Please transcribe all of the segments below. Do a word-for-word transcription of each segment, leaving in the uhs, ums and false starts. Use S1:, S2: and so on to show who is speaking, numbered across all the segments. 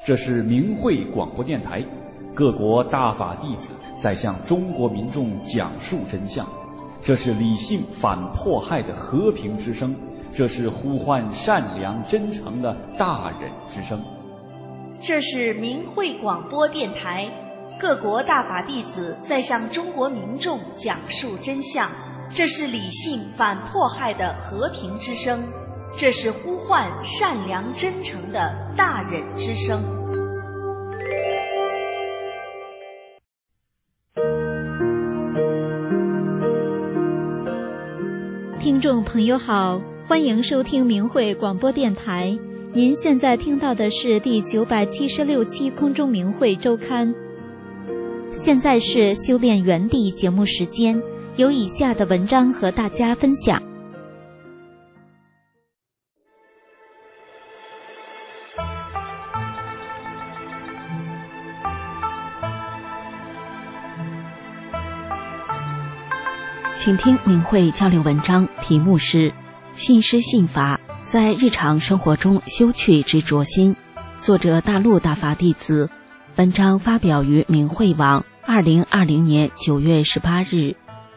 S1: 这是明慧广播电台，各国大法弟子在向中国民众讲述真相。这是理性反迫害的和平之声，这是呼唤善良真诚的大忍之声。
S2: 这是明慧广播电台，各国大法弟子在向中国民众讲述真相。这是理性反迫害的和平之声，这是呼唤善良真诚的大忍之声。
S3: 听众朋友好，欢迎收听明慧广播电台。您现在听到的是第九百七十六期空中明慧周刊。现在是修炼原地节目时间，有以下的文章和大家分享。请听明慧交流文章，题目是信师信法，在日常生活中修去执着心，作者大陆大法弟子。文章发表于明慧网，二零二零年九月十八日。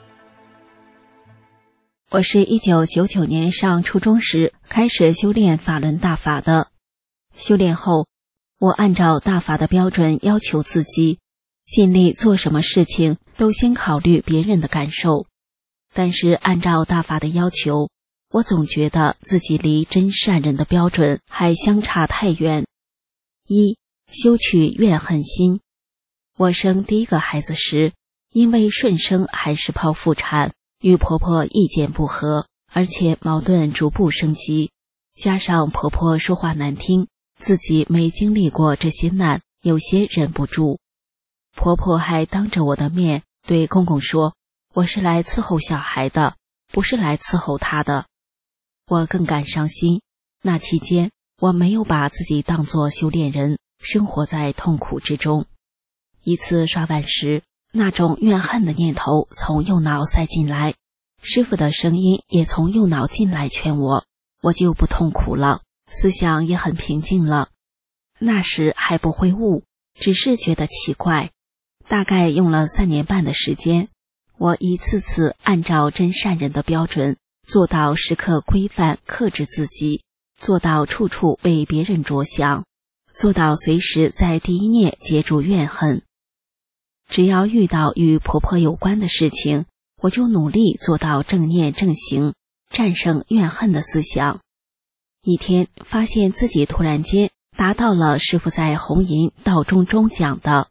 S3: 我是一九九九年上初中时开始修炼法轮大法的。修炼后，我按照大法的标准要求自己，尽力做什么事情都先考虑别人的感受。但是按照大法的要求，我总觉得自己离真善人的标准还相差太远。一、修去怨恨心。我生第一个孩子时，因为顺生还是剖腹产，与婆婆意见不合，而且矛盾逐步升级，加上婆婆说话难听，自己没经历过这些难，有些忍不住。婆婆还当着我的面对公公说，我是来伺候小孩的，不是来伺候他的。我更感伤心，那期间我没有把自己当作修炼人，生活在痛苦之中。一次刷碗时，那种怨恨的念头从右脑塞进来，师父的声音也从右脑进来劝我，我就不痛苦了，思想也很平静了。那时还不会悟，只是觉得奇怪。大概用了三年半的时间，我一次次按照真善人的标准，做到时刻规范克制自己，做到处处为别人着想，做到随时在第一念结住怨恨。只要遇到与婆婆有关的事情，我就努力做到正念正行，战胜怨恨的思想。一天发现自己突然间达到了师父在红银道中中讲的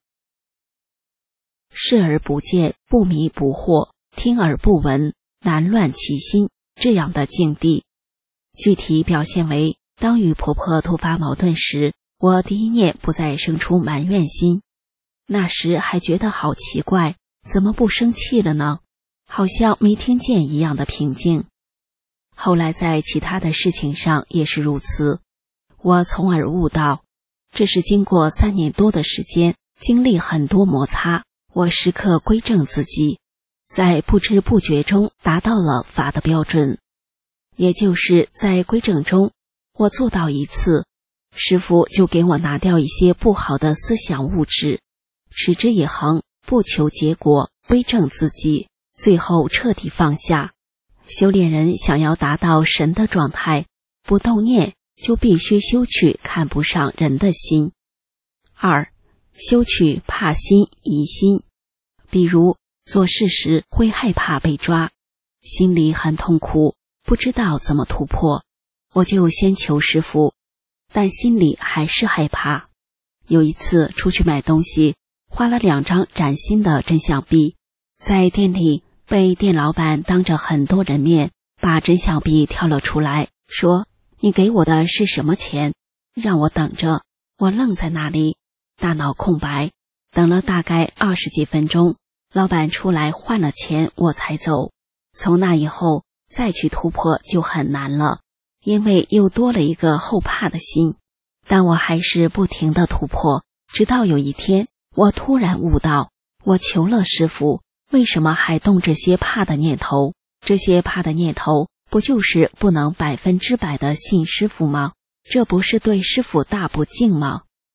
S3: 视而不见，不迷不惑，听而不闻，难乱其心这样的境地。具体表现为，当与婆婆突发矛盾时，我第一念不再生出埋怨心。那时还觉得好奇怪，怎么不生气了呢？好像没听见一样的平静。后来在其他的事情上也是如此。我从而悟到，这是经过三年多的时间，经历很多摩擦，我时刻归正自己，在不知不觉中达到了法的标准。也就是在归正中，我做到一次，师父就给我拿掉一些不好的思想物质，持之以恒，不求结果，归正自己，最后彻底放下。修炼人想要达到神的状态，不动念，就必须修去看不上人的心。二、修去怕心疑心。比如做事时会害怕被抓，心里很痛苦，不知道怎么突破，我就先求师父，但心里还是害怕。有一次出去买东西，花了两张崭新的真相币，在店里被店老板当着很多人面把真相币挑了出来，说你给我的是什么钱，让我等着。我愣在那里，大脑空白，等了大概二十几分钟，老板出来换了钱，我才走。从那以后再去突破就很难了，因为又多了一个后怕的心。但我还是不停地突破，直到有一天我突然悟到，我求了师父，为什么还动这些怕的念头？这些怕的念头不就是不能百分之百的信师父吗？这不是对师父大不敬吗？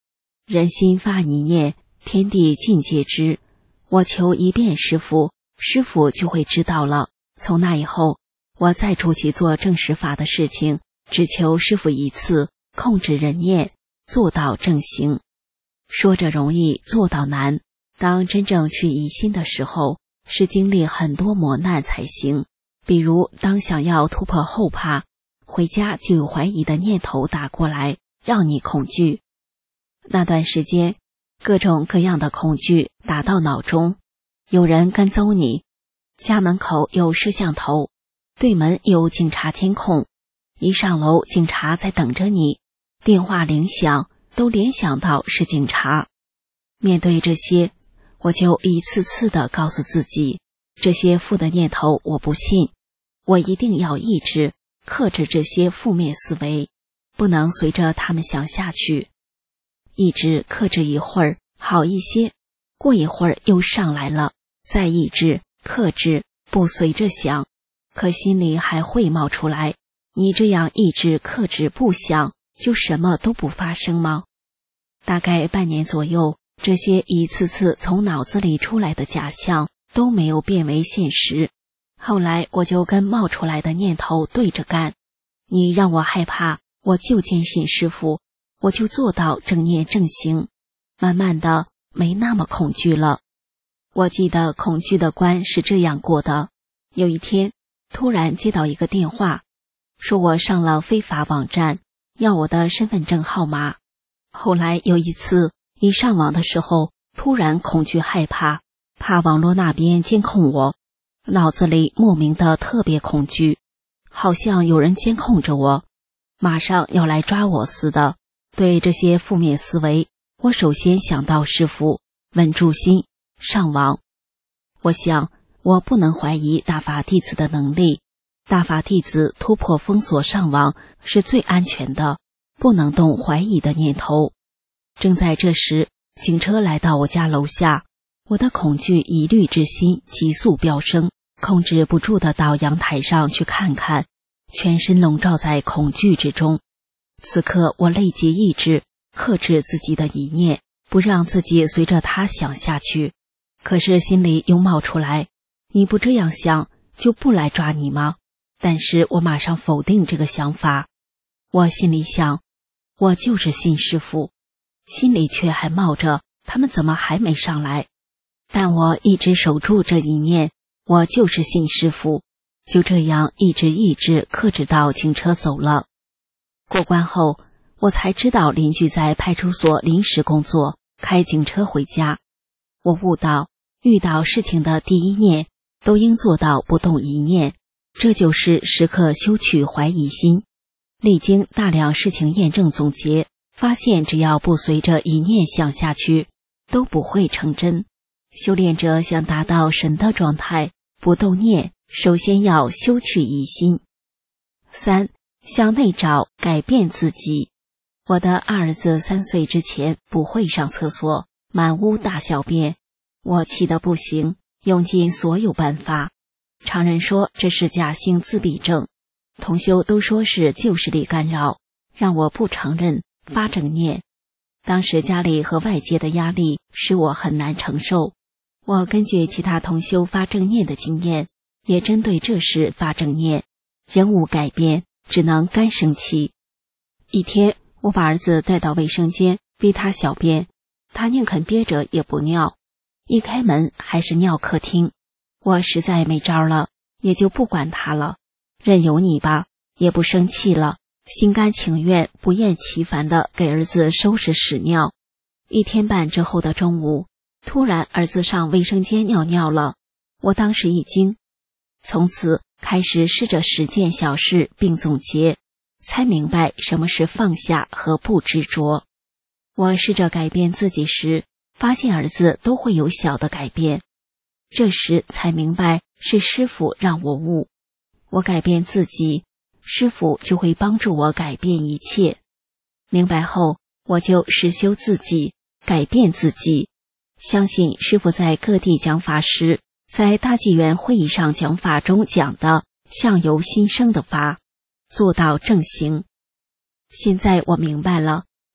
S3: 人心发一念，天地尽皆知。我求一遍师父，师父就会知道了。从那以后，我再出去做正实法的事情，只求师父一次，控制人念，做到正行。说着容易，做到难。当真正去疑心的时候，是经历很多磨难才行。比如当想要突破后怕，回家就有怀疑的念头打过来，让你恐惧。那段时间，各种各样的恐惧打到脑中。有人跟踪你，家门口有摄像头，对门有警察监控，一上楼警察在等着你，电话铃响都联想到是警察。面对这些，我就一次次地告诉自己，这些负的念头我不信，我一定要抑制克制这些负面思维，不能随着他们想下去。抑制克制一会儿好一些，过一会儿又上来了，再抑制克制，不随着想，可心里还会冒出来。你这样抑制克制不想，就什么都不发生吗？大概半年左右，这些一次次从脑子里出来的假象都没有变为现实。后来我就跟冒出来的念头对着干，你让我害怕，我就坚信师父，我就做到正念正行，慢慢的没那么恐惧了。我记得恐惧的关是这样过的，有一天突然接到一个电话，说我上了非法网站，要我的身份证号码。后来有一次一上网的时候，突然恐惧害怕，怕网络那边监控我，脑子里莫名的特别恐惧，好像有人监控着我，马上要来抓我似的。对这些负面思维，我首先想到师父，稳住心，上网。我想，我不能怀疑大法弟子的能力，大法弟子突破封锁上网是最安全的，不能动怀疑的念头。正在这时，警车来到我家楼下，我的恐惧疑虑之心急速飙升，控制不住地到阳台上去看看，全身笼罩在恐惧之中。此刻我立即抑制克制自己的一念，不让自己随着他想下去。可是心里又冒出来，你不这样想就不来抓你吗？但是我马上否定这个想法。我心里想，我就是信师父，心里却还冒着他们怎么还没上来。但我一直守住这一念，我就是信师父。就这样一直抑制克制到警车走了。过关后，我才知道邻居在派出所临时工作，开警车回家。我悟到，遇到事情的第一念都应做到不动一念，这就是时刻修去怀疑心。历经大量事情验证总结，发现只要不随着一念想下去，都不会成真。修炼者想达到神的状态，不动念，首先要修去疑心。三，向内找，改变自己。我的二儿子三岁之前不会上厕所，满屋大小便，我气得不行，用尽所有办法。常人说这是假性自闭症，同修都说是旧势力干扰，让我不承认，发正念。当时家里和外界的压力使我很难承受，我根据其他同修发正念的经验，也针对这事发正念，人无改变，只能干生气。一天，我把儿子带到卫生间逼他小便，他宁肯憋着也不尿，一开门还是尿客厅。我实在没招了，也就不管他了，任由你吧，也不生气了，心甘情愿不厌其烦地给儿子收拾屎尿。一天半之后的中午，突然儿子上卫生间尿尿了，我当时一惊，从此开始试着十件小事并总结，才明白什么是放下和不执着。我试着改变自己时，发现儿子都会有小的改变，这时才明白是师父让我悟。我改变自己，师父就会帮助我改变一切。明白后，我就实修自己，改变自己。相信师父在各地讲法时，在大纪元会议上讲法中讲的相由心生的法，做到正行。现在我明白了，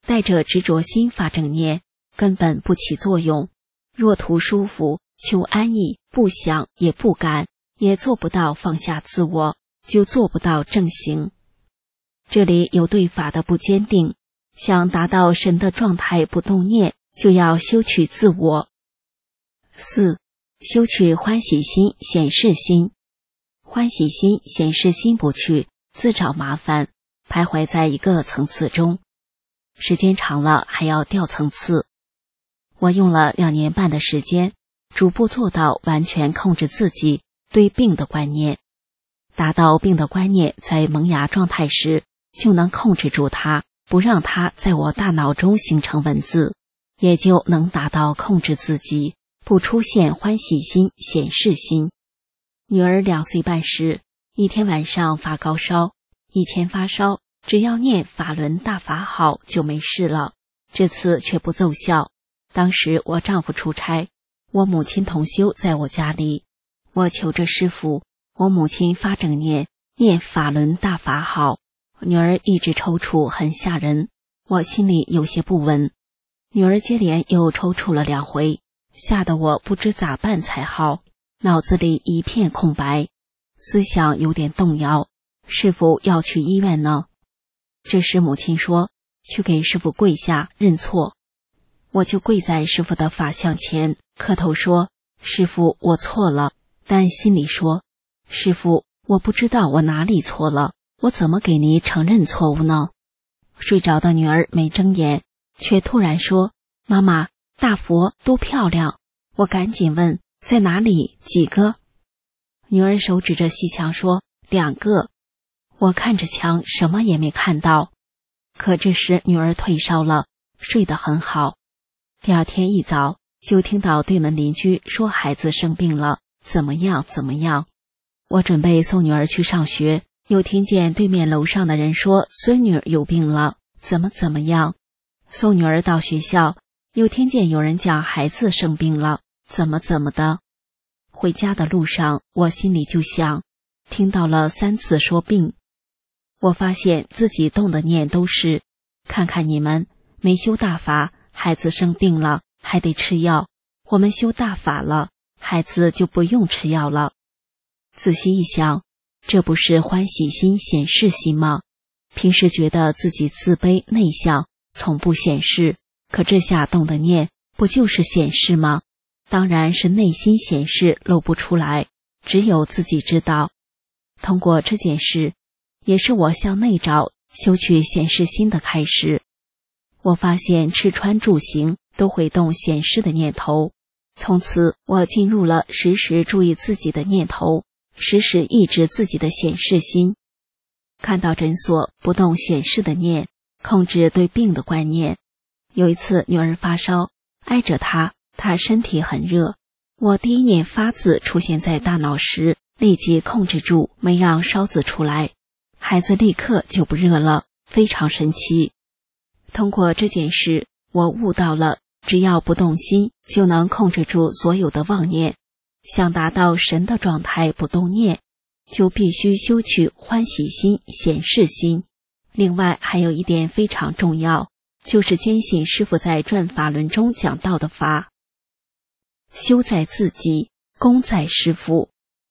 S3: 带着执着心发正念，根本不起作用。若图舒服，求安逸，不想也不敢，也做不到放下自我，就做不到正行。这里有对法的不坚定，想达到神的状态不动念，就要修取自我。四、修取欢喜心、显示心。欢喜心、显示心不去，自找麻烦，徘徊在一个层次中，时间长了还要掉层次。我用了两年半的时间，逐步做到完全控制自己对病的观念。达到病的观念在萌芽状态时，就能控制住它，不让它在我大脑中形成文字，也就能达到控制自己，不出现欢喜心、显示心。女儿两岁半时，一天晚上发高烧，以前发烧只要念法轮大法好就没事了，这次却不奏效。当时我丈夫出差，我母亲同修在我家里，我求着师父，我母亲发正念，念法轮大法好。女儿一直抽搐，很吓人，我心里有些不稳。女儿接连又抽搐了两回，吓得我不知咋办才好，脑子里一片空白，思想有点动摇，是否要去医院呢？这时母亲说，去给师父跪下认错。我就跪在师父的法像前，磕头说，师父，我错了，但心里说，师父，我不知道我哪里错了，我怎么给你承认错误呢？睡着的女儿没睁眼，却突然说，妈妈，大佛多漂亮。我赶紧问，在哪里？几个？女儿手指着西墙说，两个。我看着墙，什么也没看到。可这时女儿退烧了，睡得很好。第二天一早，就听到对门邻居说孩子生病了，怎么样怎么样。我准备送女儿去上学，又听见对面楼上的人说孙女有病了，怎么怎么样。送女儿到学校，又听见有人讲孩子生病了，怎么怎么的。回家的路上，我心里就想，听到了三次说病。我发现自己动的念都是，看看你们没修大法，孩子生病了还得吃药，我们修大法了，孩子就不用吃药了。仔细一想，这不是欢喜心、显示心吗？平时觉得自己自卑内向，从不显示，可这下动的念不就是显示吗？当然是内心显示露不出来，只有自己知道。通过这件事，也是我向内找修取显示心的开始。我发现吃穿住行都会动显示的念头，从此我进入了时时注意自己的念头，时时抑制自己的显示心。看到诊所不动显示的念，控制对病的观念。有一次女儿发烧，挨着她，她身体很热，我第一念发字出现在大脑时，立即控制住，没让烧字出来，孩子立刻就不热了，非常神奇。通过这件事，我悟到了，只要不动心，就能控制住所有的妄念。想达到神的状态不动念，就必须修取欢喜心、显示心。另外还有一点非常重要，就是坚信师父在转法轮中讲到的法，修在自己，功在师父。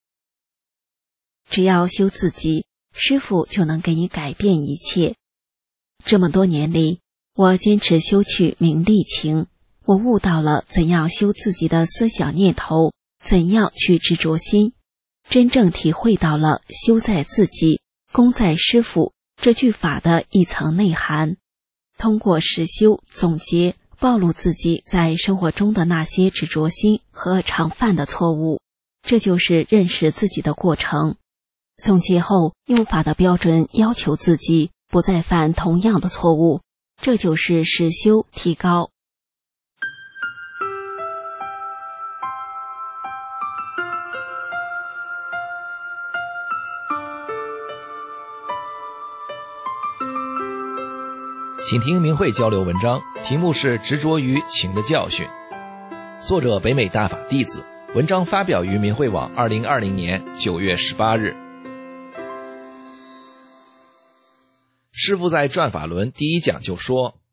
S3: 只要修自己，师父就能给你改变一切。这么多年里，我坚持修去名利情，我悟到了怎样修自己的思想念头，怎样去执着心，真正体会到了修在自己，功在师父这句法的一层内涵。通过实修总结，暴露自己在生活中的那些执着心和常犯的错误，这就是认识自己的过程。总结后，用法的标准要求自己不再犯同样的错误，这就是实修提高。
S4: 请听明慧交流文章，题目是执着于情的教训，作者北美大法弟子，文章发表于明慧网二零二零年九月十八日。师父在转法轮第一讲就说，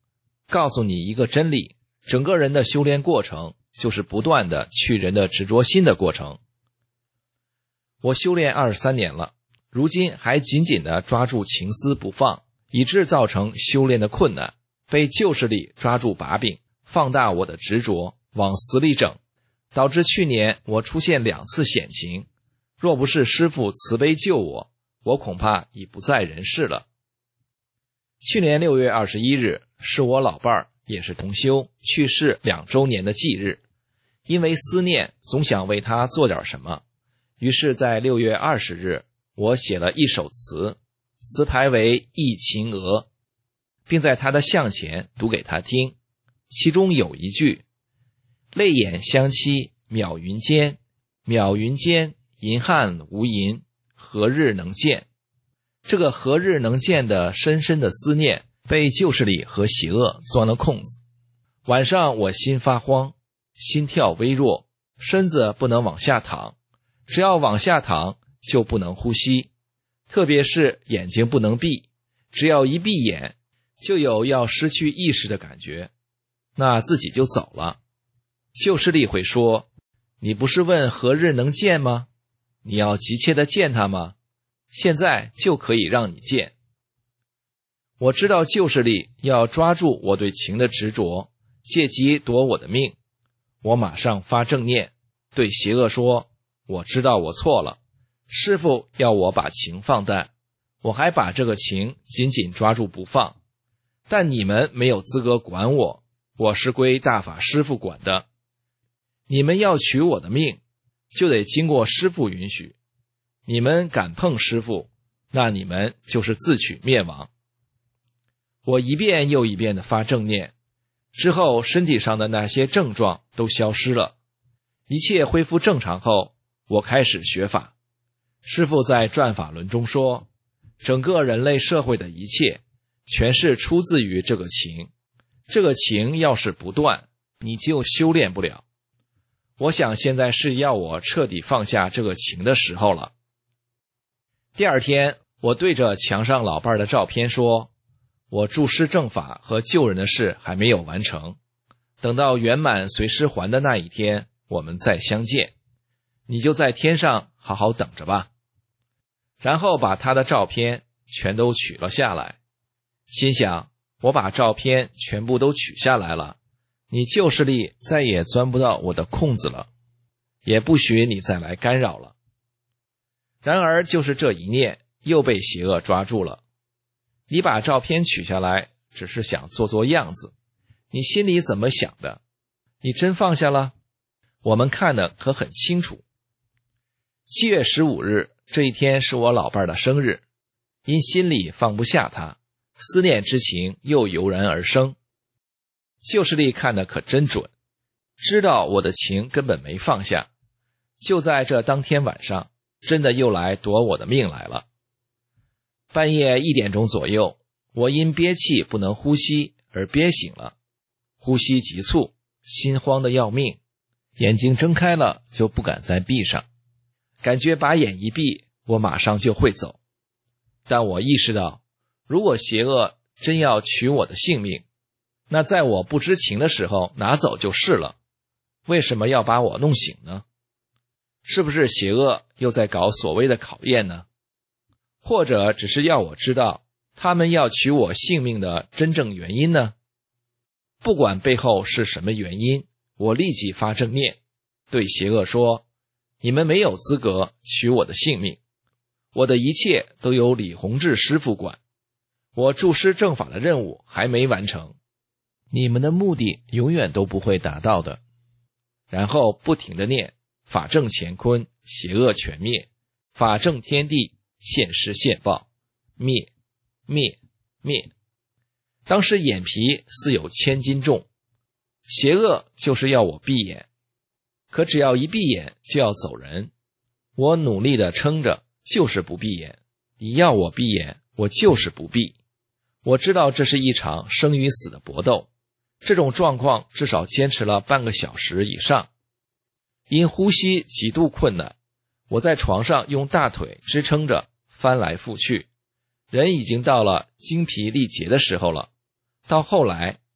S4: 告诉你一个真理，整个人的修炼过程就是不断的去人的执着心的过程。我修炼二十三年了，如今还紧紧地抓住情丝不放，以致造成修炼的困难，被旧势力抓住把柄，放大我的执着，往死里整，导致去年我出现两次险情。若不是师父慈悲救我，我恐怕已不在人世了。去年六月二十一日是我老伴儿，也是同修去世两周年的忌日，因为思念，总想为他做点什么，于是在六月二十日，我写了一首词，词牌为《忆秦娥》，并在他的像前读给他听。其中有一句：泪眼相期渺云间，渺云间银汉无银，何日能见？这个何日能见的深深的思念被旧势力和邪恶钻了空子。晚上我心发慌，心跳微弱，身子不能往下躺，只要往下躺就不能呼吸，特别是眼睛不能闭，只要一闭眼就有要失去意识的感觉，那自己就走了。旧势力会说，你不是问何日能见吗？你要急切的见他吗？现在就可以让你见。我知道旧势力要抓住我对情的执着，借机夺我的命。我马上发正念，对邪恶说，我知道我错了，师父要我把情放淡，我还把这个情紧紧抓住不放，但你们没有资格管我，我是归大法师父管的。你们要取我的命，就得经过师父允许，你们敢碰师父，那你们就是自取灭亡。我一遍又一遍地发正念，之后身体上的那些症状都消失了，一切恢复正常后，我开始学法。师父在转法轮中说，整个人类社会的一切全是出自于这个情，这个情要是不断，你就修炼不了。我想现在是要我彻底放下这个情的时候了。第二天，我对着墙上老伴的照片说，我助师正法和救人的事还没有完成，等到圆满随师还的那一天，我们再相见，你就在天上好好等着吧。然后把他的照片全都取了下来，心想，我把照片全部都取下来了，你旧势力再也钻不到我的空子了，也不许你再来干扰了。然而就是这一念又被邪恶抓住了。你把照片取下来只是想做做样子，你心里怎么想的？你真放下了？我们看得可很清楚。七月十五日这一天是我老伴的生日，因心里放不下他，思念之情又油然而生。旧势力看得可真准，知道我的情根本没放下，就在这当天晚上，真的又来夺我的命来了。半夜一点钟左右，我因憋气不能呼吸而憋醒了，呼吸急促，心慌得要命，眼睛睁开了就不敢再闭上，感觉把眼一闭，我马上就会走。但我意识到，如果邪恶真要取我的性命，那在我不知情的时候拿走就是了，为什么要把我弄醒呢？是不是邪恶又在搞所谓的考验呢？或者只是要我知道他们要取我性命的真正原因呢？不管背后是什么原因，我立即发正念，对邪恶说，你们没有资格取我的性命，我的一切都由李洪志师父管，我助师正法的任务还没完成，你们的目的永远都不会达到的。然后不停地念，法正乾坤，邪恶全灭，法正天地，现世现报，灭灭灭。当时眼皮似有千斤重，邪恶就是要我闭眼，可只要一闭眼就要走人，我努力地撑着，就是不闭眼，你要我闭眼，我就是不闭。我知道这是一场生与死的搏斗，这种状况至少坚持了半个小时以上。因呼吸极度困难，我在床上用大腿支撑着翻来覆去，人已经到了精疲力竭的时候了。到后来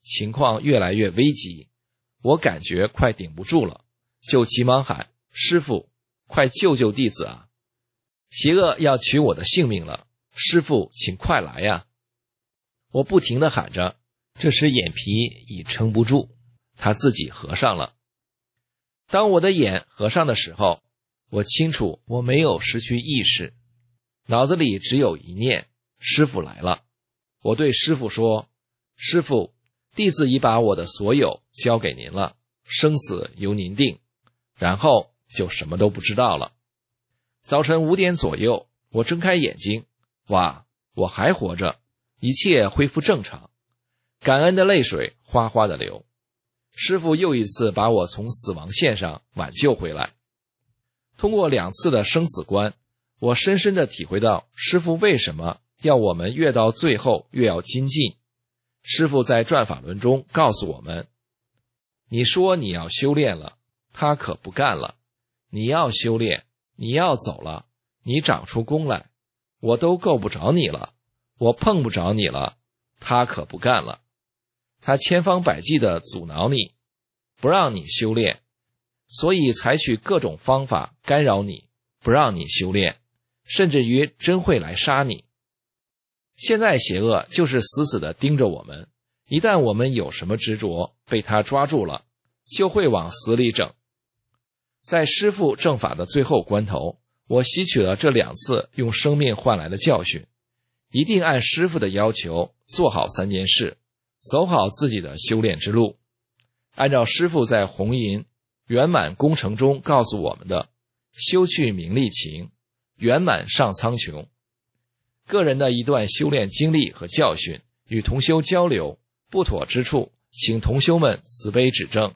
S4: 情况越来越危急，我感觉快顶不住了，就急忙喊：师父，快救救弟子啊！邪恶要取我的性命了，师父请快来呀！我不停地喊着，这时眼皮已撑不住，它自己合上了。当我的眼合上的时候，我清楚我没有失去意识，脑子里只有一念：师父来了。我对师父说：师父，弟子已把我的所有交给您了，生死由您定。然后就什么都不知道了。早晨五点左右，我睁开眼睛，哇，我还活着，一切恢复正常，感恩的泪水哗哗地流。师父又一次把我从死亡线上挽救回来。通过两次的生死关，我深深地体会到师父为什么要我们越到最后越要精进。师父在转法轮中告诉我们，你说你要修炼了，他可不干了。你要修炼，你要走了，你长出功来，我都够不着你了，我碰不着你了，他可不干了。他千方百计地阻挠你，不让你修炼，所以采取各种方法干扰你，不让你修炼，甚至于真会来杀你。现在邪恶就是死死地盯着我们，一旦我们有什么执着，被他抓住了，就会往死里整。在师父正法的最后关头，我吸取了这两次用生命换来的教训，一定按师父的要求做好三件事，走好自己的修炼之路。按照师父在红银圆满工程中告诉我们的，修去名利情，圆满上苍穹。个人的一段修炼经历和教训，与同修交流，不妥之处，请同修们慈悲指正。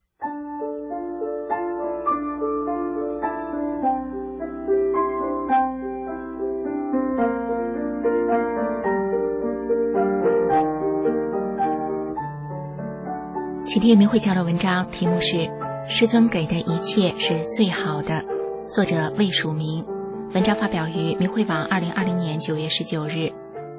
S3: 今天明慧交流文章题目是师尊给的一切是最好的，作者魏署明，文章发表于明慧网二零二零年九月十九日。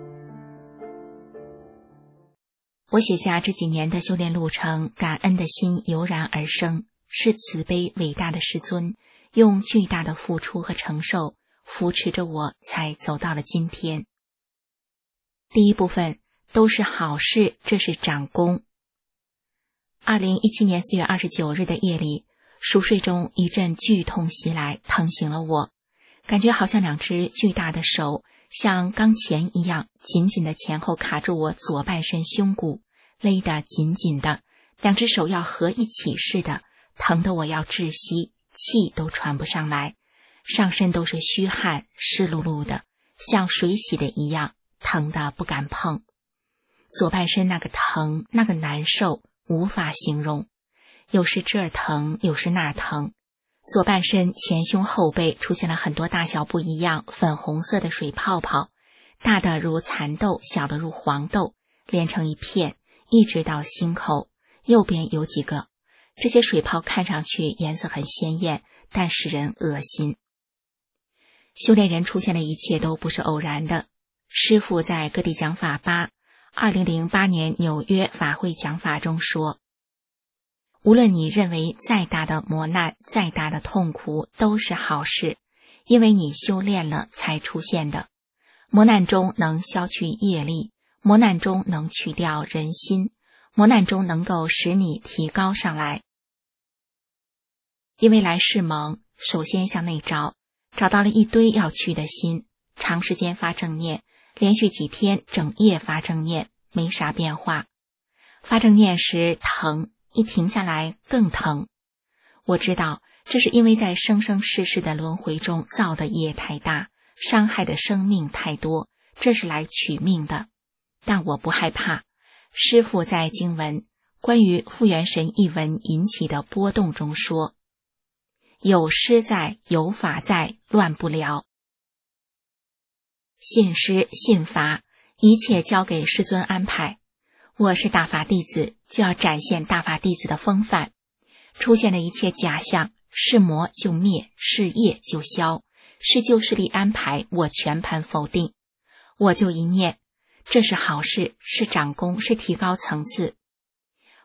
S3: 我写下这几年的修炼路程，感恩的心油然而生，是慈悲伟大的师尊用巨大的付出和承受扶持着我，才走到了今天。第一部分都是好事，这是长功。二零一七年四月二十九日的夜里，熟睡中一阵剧痛袭来，疼醒了我，感觉好像两只巨大的手像钢钳一样紧紧的前后卡住我左半身胸骨，勒得紧紧的，两只手要合一起似的，疼得我要窒息，气都喘不上来，上身都是虚汗，湿漉漉的，像水洗的一样，疼得不敢碰。左半身那个疼，那个难受无法形容，有时这儿疼，有时那儿疼。左半身前胸后背出现了很多大小不一样粉红色的水泡泡，大的如蚕豆，小的如黄豆，连成一片，一直到心口。右边有几个，这些水泡看上去颜色很鲜艳，但使人恶心。修炼人出现的一切都不是偶然的。师父在各地讲法八二零零八年纽约法会讲法中说，无论你认为再大的磨难，再大的痛苦都是好事，因为你修炼了才出现的。磨难中能消去业力，磨难中能去掉人心，磨难中能够使你提高上来。因为来世蒙，首先向内找，找到了一堆要去的心，长时间发正念，连续几天整夜发正念，没啥变化。发正念时疼，一停下来更疼。我知道这是因为在生生世世的轮回中造的业太大，伤害的生命太多，这是来取命的。但我不害怕。师父在经文关于复原神一文引起的波动中说，有师在，有法在，乱不了。信师信法，一切交给师尊安排。我是大法弟子，就要展现大法弟子的风范。出现的一切假象，是魔就灭，是业就消，是旧势力安排，我全盘否定。我就一念，这是好事，是长功，是提高层次。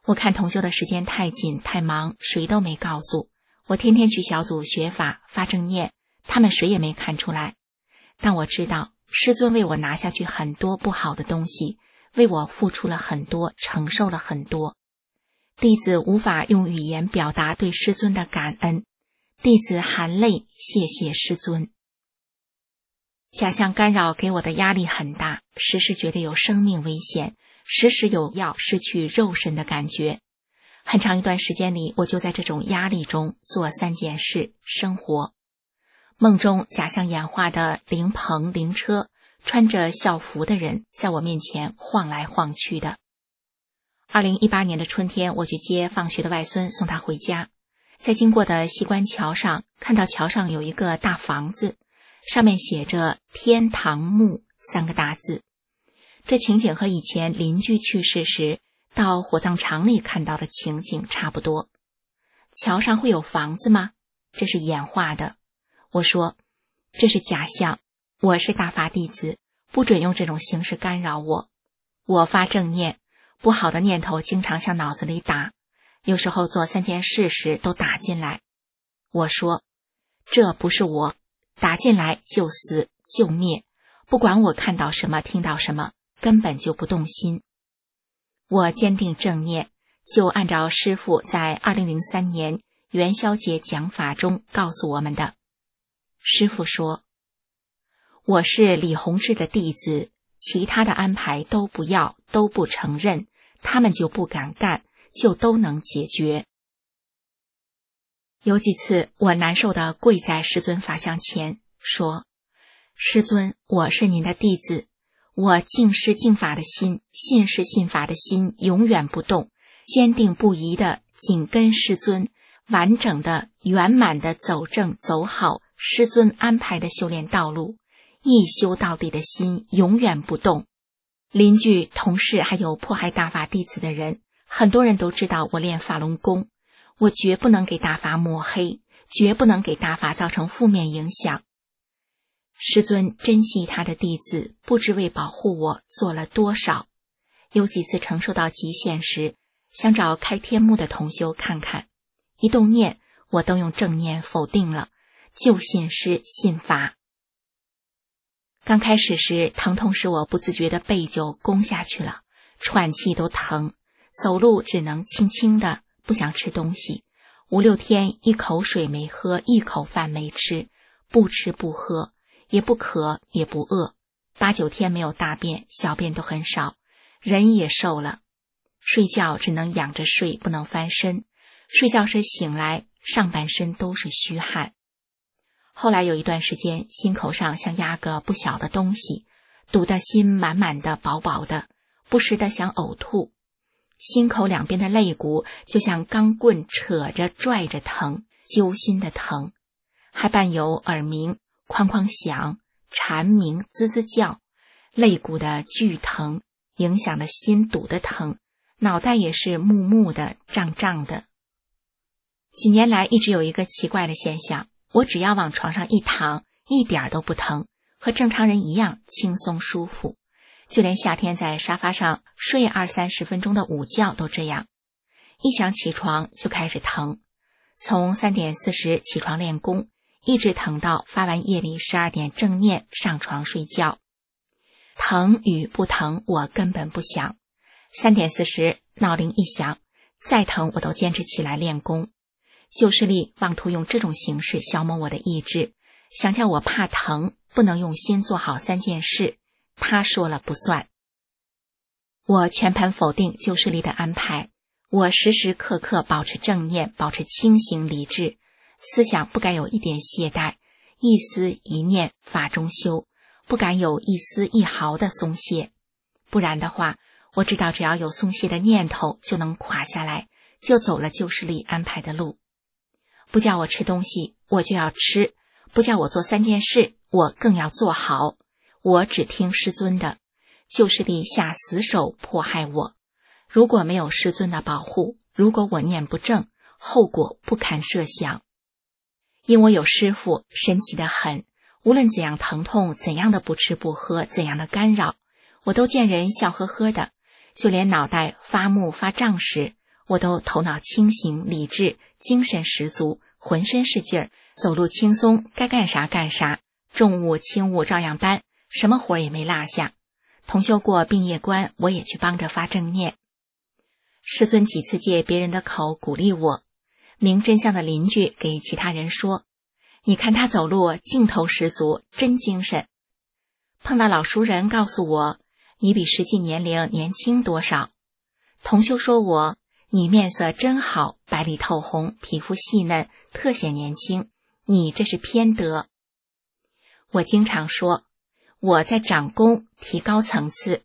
S5: 我看同修的时间太紧太忙，谁都没告诉我。天天去小组学法发正念，他们谁也没看出来。但我知道师尊为我拿下去很多不好的东西，为我付出了很多，承受了很多。弟子无法用语言表达对师尊的感恩，弟子含泪谢谢师尊。假象干扰给我的压力很大，时时觉得有生命危险，时时有要失去肉身的感觉。很长一段时间里，我就在这种压力中做三件事生活。梦中假象演化的灵棚灵车，穿着校服的人在我面前晃来晃去的。二零一八年的春天，我去接放学的外孙送他回家，在经过的西关桥上，看到桥上有一个大房子，上面写着天堂墓三个大字。这情景和以前邻居去世时到火葬场里看到的情景差不多。桥上会有房子吗？这是演化的。我说，这是假象，我是大法弟子，不准用这种形式干扰我。我发正念，不好的念头经常向脑子里打，有时候做三件事时都打进来。我说，这不是我，打进来就死就灭，不管我看到什么听到什么，根本就不动心。我坚定正念，就按照师父在二零零三年元宵节讲法中告诉我们的。师父说，我是李洪志的弟子，其他的安排都不要，都不承认，他们就不敢干，就都能解决。有几次我难受地跪在师尊法像前，说，师尊，我是您的弟子，我敬师敬法的心，信师信法的心永远不动，坚定不移地紧跟师尊，完整的圆满的走正走好师尊安排的修炼道路，一修到底的心永远不动。邻居同事还有迫害大法弟子的人，很多人都知道我练法轮功，我绝不能给大法抹黑，绝不能给大法造成负面影响。师尊珍惜他的弟子，不知为保护我做了多少。有几次承受到极限时，想找开天幕的同修看看，一动念我都用正念否定了，就信师信法。刚开始时，疼痛使我不自觉的背就弓下去了，喘气都疼，走路只能轻轻的，不想吃东西，五六天一口水没喝，一口饭没吃，不吃不喝，也不渴也不饿，八九天没有大便，小便都很少，人也瘦了。睡觉只能仰着睡，不能翻身，睡觉时醒来，上半身都是虚汗。后来有一段时间，心口上像压个不小的东西，堵得心满满的薄薄的，不时的想呕吐。心口两边的肋骨就像钢棍扯着拽着疼，揪心的疼，还伴有耳鸣、哐哐响、蝉鸣、滋滋叫，肋骨的剧疼，影响的心堵的疼，脑袋也是木木的、胀胀的。几年来一直有一个奇怪的现象，我只要往床上一躺，一点都不疼，和正常人一样轻松舒服。就连夏天在沙发上睡二三十分钟的午觉都这样，一想起床就开始疼，从三点四十起床练功，一直疼到发完夜里十二点正念上床睡觉。疼与不疼我根本不想，三点四十闹铃一响，再疼我都坚持起来练功。旧势力妄图用这种形式消磨我的意志，想叫我怕疼，不能用心做好三件事，他说了不算。我全盘否定旧势力的安排，我时时刻刻保持正念，保持清醒理智，思想不敢有一点懈怠，一丝一念法中修，不敢有一丝一毫的松懈。不然的话，我知道只要有松懈的念头就能垮下来，就走了旧势力安排的路。不叫我吃东西，我就要吃；不叫我做三件事，我更要做好。我只听师尊的，旧势力下死手迫害我。如果没有师尊的保护，如果我念不正，后果不堪设想。因我有师父，神奇得很，无论怎样疼痛，怎样的不吃不喝，怎样的干扰，我都见人笑呵呵的，就连脑袋发木发胀时， 我都头脑清醒，理智，精神十足，浑身是劲儿，走路轻松，该干啥干啥，重物轻物照样搬，什么活也没落下。同修过病业关，我也去帮着发正念。师尊几次借别人的口鼓励我，明真相的邻居给其他人说，你看他走路劲头十足，真精神。碰到老熟人告诉我，你比实际年龄年轻多少。同修说我，你面色真好，白里透红，皮肤细嫩，特显年轻，你这是偏德。我经常说，我在长功，提高层次。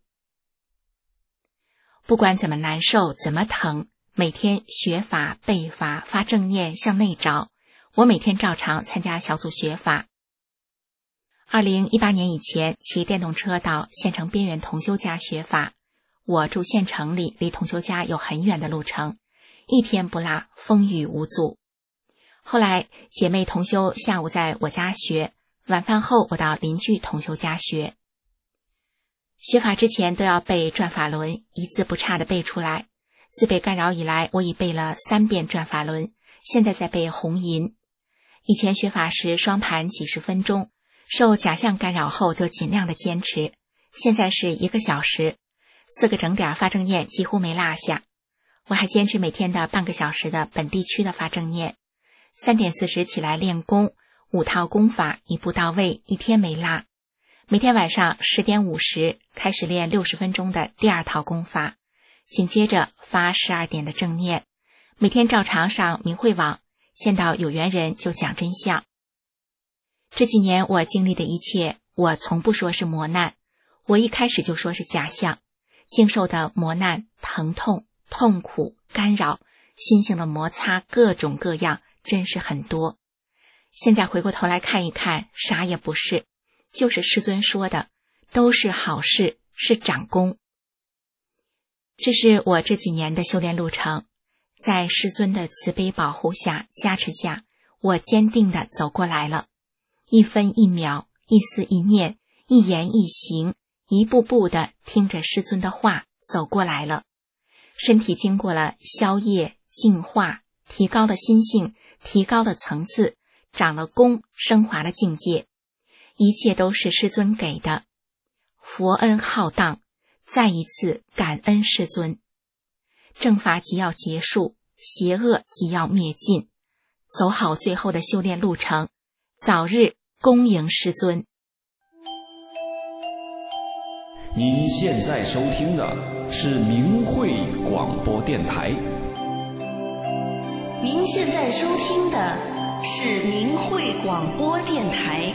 S5: 不管怎么难受，怎么疼，每天学法、背法、发正念、向内找，我每天照常参加小组学法。二零一八年以前，骑电动车到县城边缘同修家学法。我住县城里，离同修家有很远的路程，一天不落，风雨无阻。后来姐妹同修下午在我家学，晚饭后我到邻居同修家学。学法之前都要背转法轮，一字不差的背出来。自被干扰以来，我已背了三遍转法轮，现在在背红银。以前学法时双盘几十分钟，受假象干扰后就尽量的坚持，现在是一个小时，四个整点发正念几乎没落下。我还坚持每天的半个小时的本地区的发正念，三点四十起来练功，五套功法一步到位，一天没落。每天晚上十点五十开始练六十分钟的第二套功法，紧接着发十二点的正念，每天照常上明慧网，见到有缘人就讲真相。这几年我经历的一切，我从不说是磨难，我一开始就说是假象。经受的磨难、疼痛、痛苦、干扰，心性的摩擦，各种各样，真是很多。现在回过头来看一看，啥也不是，就是师尊说的，都是好事，是长功。这是我这几年的修炼路程，在师尊的慈悲保护下、加持下，我坚定地走过来了。一分一秒，一思一念，一言一行，一步步地听着师尊的话走过来了。身体经过了消业、净化，提高了心性，提高了层次，长了功，升华了境界。一切都是师尊给的，佛恩浩荡，再一次感恩师尊。正法即要结束，邪恶即要灭尽，走好最后的修炼路程，早日恭迎师尊。
S1: 您现在收听的是明慧广播电台。
S2: 您现在收听的是明慧广播电台。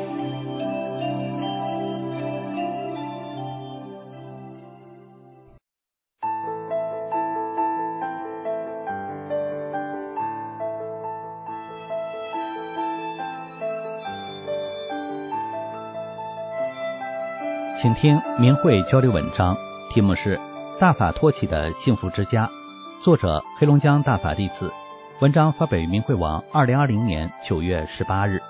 S6: 请听明慧交流文章，题目是《大法托起的幸福之家》，作者黑龙江大法弟子，文章发表于明慧网二零二零年九月十八日。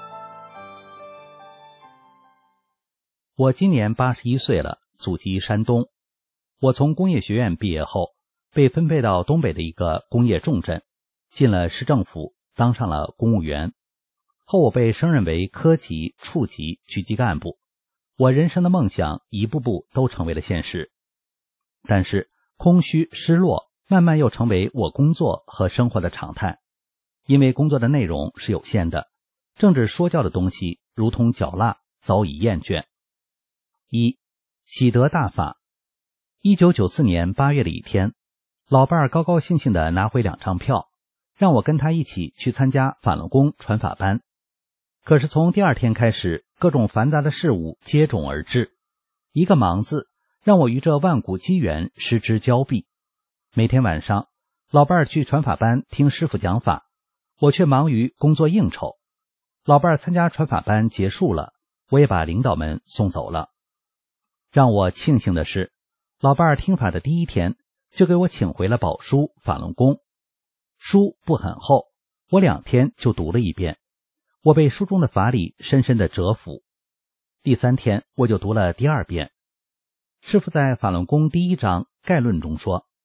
S6: 我今年八十一岁了，祖籍山东。我从工业学院毕业后，被分配到东北的一个工业重镇，进了市政府，当上了公务员。后我被升任为科级、处级、局级干部。我人生的梦想一步步都成为了现实，但是空虚、失落慢慢又成为我工作和生活的常态。因为工作的内容是有限的，政治说教的东西如同嚼蜡，早已厌倦。一、喜得大法。一九九四年八月的一天，老伴儿高高兴兴地拿回两张票，让我跟他一起去参加法轮功传法班。可是从第二天开始，各种繁杂的事物接踵而至，一个忙字让我与这万古机缘失之交臂。每天晚上，老伴儿去传法班听师父讲法，我却忙于工作应酬。老伴儿参加传法班结束了，我也把领导们送走了。让我庆幸的是，老伴儿听法的第一天就给我请回了宝书法轮功。书不很厚，我两天就读了一遍。我被书中的法理深深地折服。第三天我就读了第二遍。师父在法轮功第一章概论中说，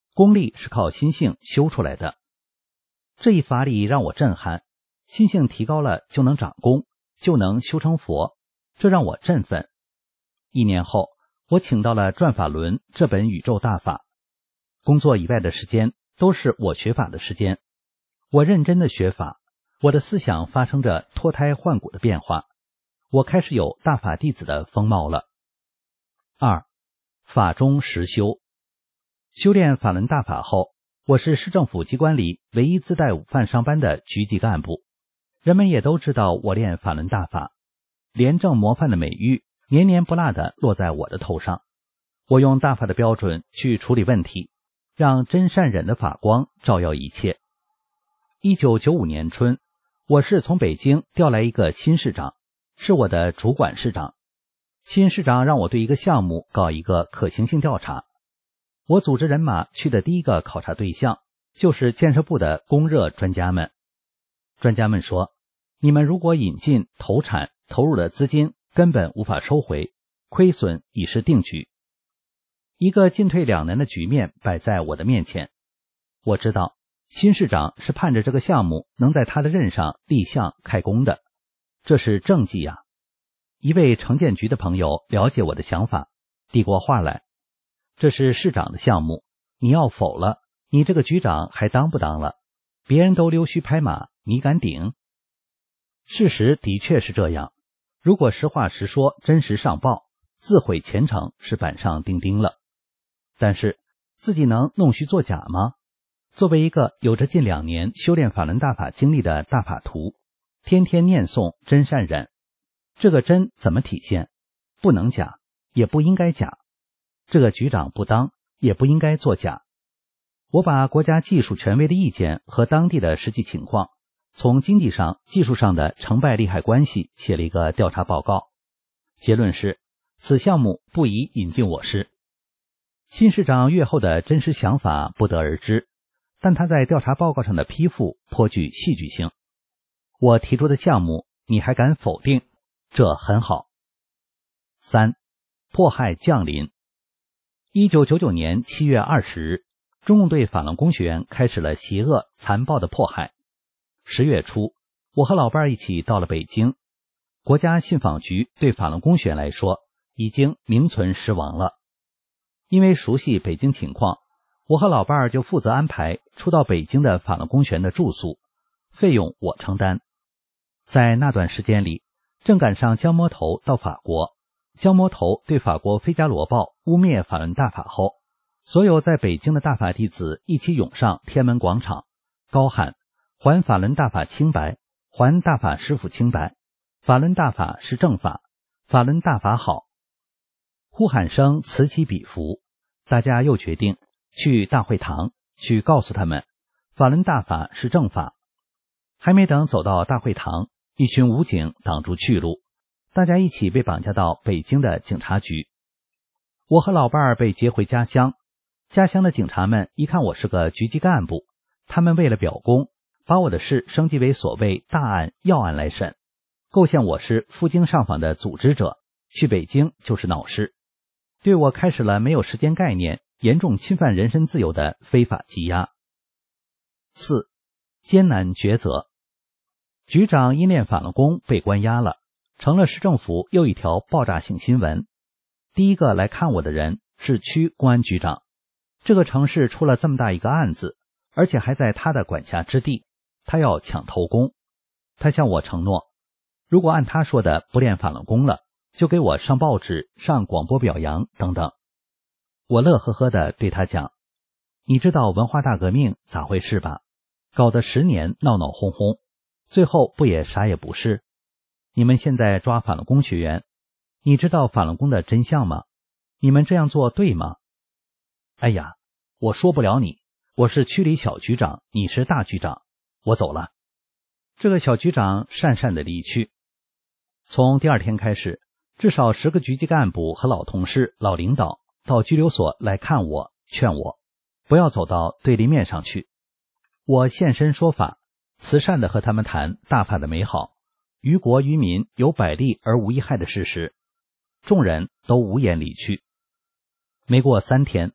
S6: 功力是靠心性修出来的。这一法理让我震撼，心性提高了就能长功，就能修成佛，这让我振奋。一年后，我请到了《转法轮》这本宇宙大法，工作以外的时间都是我学法的时间。我认真的学法，我的思想发生着脱胎换骨的变化，我开始有大法弟子的风貌了。二，法中实修。修炼法轮大法后，我是市政府机关里唯一自带午饭上班的局级干部，人们也都知道我练法轮大法，廉政模范的美誉年年不落地落在我的头上。我用大法的标准去处理问题，让真善忍的法光照耀一切。一九九五年春，我是从北京调来一个新市长，是我的主管市长。新市长让我对一个项目搞一个可行性调查。我组织人马去的第一个考察对象就是建设部的供热专家们。专家们说，你们如果引进投产投入的资金根本无法收回，亏损已是定局。一个进退两难的局面摆在我的面前。我知道新市长是盼着这个项目能在他的任上立项开工的，这是政绩呀。一位城建局的朋友了解我的想法，递过话来，这是市长的项目，你要否了，你这个局长还当不当了？别人都溜须拍马，你敢顶？事实的确是这样，如果实话实说，真实上报，自毁前程是板上钉钉了。但是自己能弄虚作假吗？作为一个有着近两年修炼法轮大法经历的大法徒，天天念诵真善忍，这个真怎么体现？不能假，也不应该假。这个局长不当，也不应该作假。我把国家技术权威的意见和当地的实际情况，从经济上、技术上的成败利害关系写了一个调查报告。结论是，此项目不宜引进我市。新市长阅后的真实想法不得而知，但他在调查报告上的批复颇具戏剧性。我提出的项目，你还敢否定？这很好。三，迫害降临。一九九九年七月二十日，中共对法轮功学员开始了邪恶残暴的迫害。十月初，我和老伴一起到了北京。国家信访局对法轮功学员来说，已经名存实亡了。因为熟悉北京情况，我和老伴儿就负责安排初到北京的法轮功学员的住宿，费用我承担。在那段时间里，正赶上江摸头到法国，江摸头对法国《费加罗报》污蔑法轮大法后，所有在北京的大法弟子一起涌上天安门广场，高喊还法轮大法清白，还大法师父清白，法轮大法是正法，法轮大法好。呼喊声此起彼伏，大家又决定去大会堂去告诉他们，法轮大法是正法。还没等走到大会堂，一群武警挡住去路，大家一起被绑架到北京的警察局。我和老伴儿被接回家乡，家乡的警察们一看我是个局级干部，他们为了表功，把我的事升级为所谓大案要案来审，构陷我是赴京上访的组织者，去北京就是闹事，对我开始了没有时间概念、严重侵犯人身自由的非法羁押。四、艰难抉择。局长因练法轮功被关押了，成了市政府又一条爆炸性新闻。第一个来看我的人是区公安局长，这个城市出了这么大一个案子，而且还在他的管辖之地，他要抢头功。他向我承诺，如果按他说的不练法轮功了，就给我上报纸、上广播表扬等等。我乐呵呵地对他讲，你知道文化大革命咋回事吧？搞得十年闹闹哄哄，最后不也啥也不是？你们现在抓法轮功学员，你知道法轮功的真相吗？你们这样做对吗？哎呀，我说不了你，我是区里小局长，你是大局长，我走了。这个小局长讪讪地离去。从第二天开始，至少十个局级干部和老同事、老领导到拘留所来看我，劝我不要走到对立面上去。我现身说法，慈善地和他们谈大法的美好，于国于民有百利而无一害的事实。众人都无言离去。没过三天，